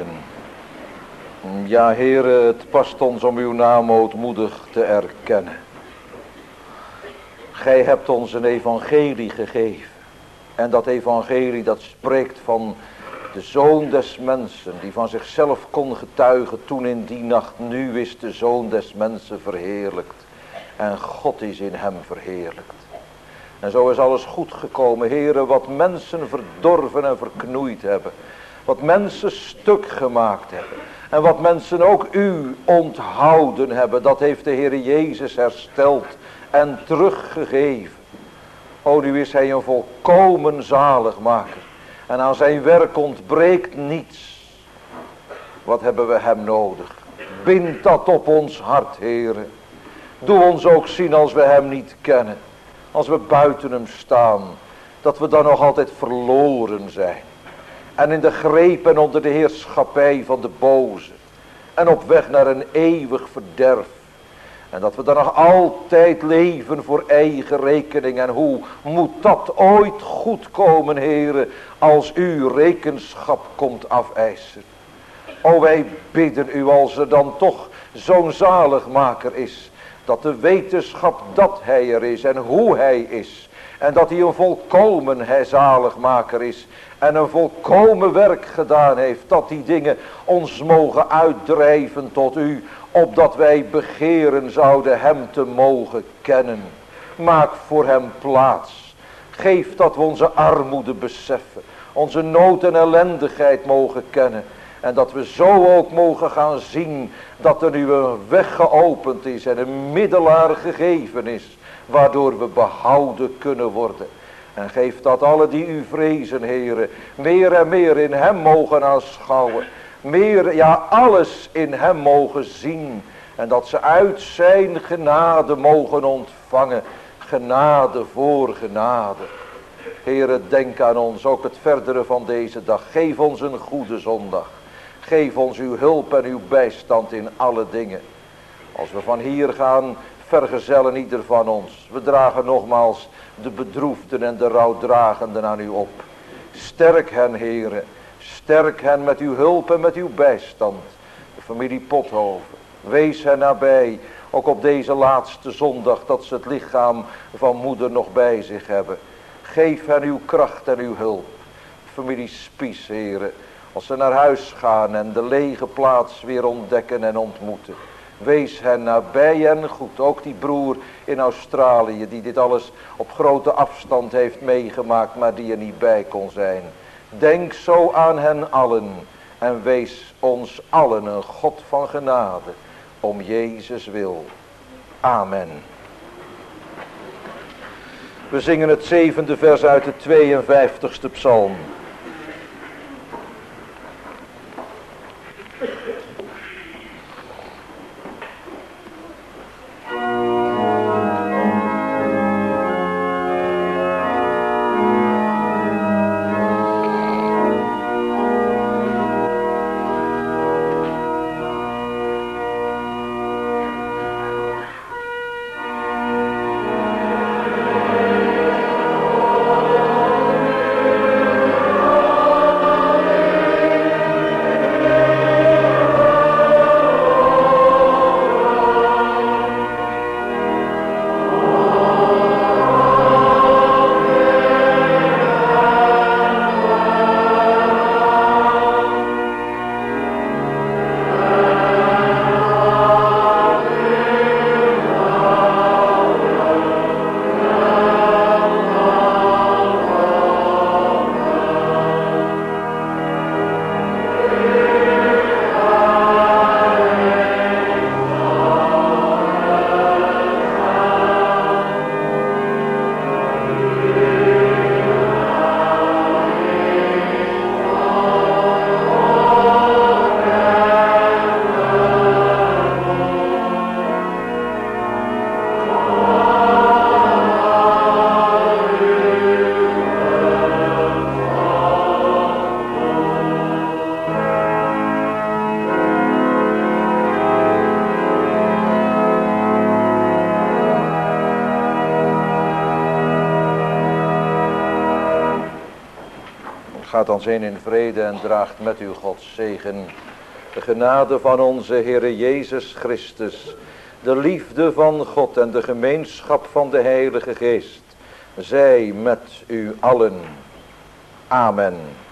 Ja, Heere, het past ons om uw naam ootmoedig te erkennen. Gij hebt ons een evangelie gegeven. En dat evangelie dat spreekt van de Zoon des mensen, die van zichzelf kon getuigen toen in die nacht. Nu is de Zoon des mensen verheerlijkt. En God is in hem verheerlijkt. En zo is alles goed gekomen, Heere, wat mensen verdorven en verknoeid hebben. Wat mensen stuk gemaakt hebben. En wat mensen ook u onthouden hebben. Dat heeft de Heer Jezus hersteld en teruggegeven. O, nu is hij een volkomen zaligmaker. En aan zijn werk ontbreekt niets. Wat hebben we hem nodig? Bind dat op ons hart, Heere. Doe ons ook zien als we hem niet kennen. Als we buiten hem staan. Dat we dan nog altijd verloren zijn. En in de greep en onder de heerschappij van de boze. En op weg naar een eeuwig verderf. En dat we dan nog altijd leven voor eigen rekening. En hoe moet dat ooit goed komen, Heere, als u rekenschap komt afeisen. O, wij bidden u, als er dan toch zo'n zaligmaker is, dat de wetenschap dat hij er is en hoe hij is, en dat hij een volkomen zaligmaker is en een volkomen werk gedaan heeft, dat die dingen ons mogen uitdrijven tot u, opdat wij begeren zouden hem te mogen kennen. Maak voor hem plaats. Geef dat we onze armoede beseffen, onze nood en ellendigheid mogen kennen. En dat we zo ook mogen gaan zien dat er nu een weg geopend is en een middelaar gegeven is, waardoor we behouden kunnen worden. En geef dat alle die u vrezen, Heere, meer en meer in hem mogen aanschouwen. Meer, ja, alles in hem mogen zien. En dat ze uit zijn genade mogen ontvangen. Genade voor genade. Heere, denk aan ons, ook het verdere van deze dag. Geef ons een goede zondag. Geef ons uw hulp en uw bijstand in alle dingen. Als we van hier gaan, vergezellen ieder van ons. We dragen nogmaals de bedroefden en de rouwdragenden aan u op. Sterk hen, Heere. Sterk hen met uw hulp en met uw bijstand. De familie Pothoven. Wees hen nabij. Ook op deze laatste zondag dat ze het lichaam van moeder nog bij zich hebben. Geef hen uw kracht en uw hulp. Familie Spies, Heere. Als ze naar huis gaan en de lege plaats weer ontdekken en ontmoeten. Wees hen nabij en goed. Ook die broer in Australië die dit alles op grote afstand heeft meegemaakt, maar die er niet bij kon zijn. Denk zo aan hen allen en wees ons allen een God van genade. Om Jezus wil. Amen. We zingen het 7e vers uit de 52e psalm. Gaat dan zijn in vrede en draagt met u Gods zegen. De genade van onze Heere Jezus Christus, de liefde van God en de gemeenschap van de Heilige Geest, zij met u allen. Amen.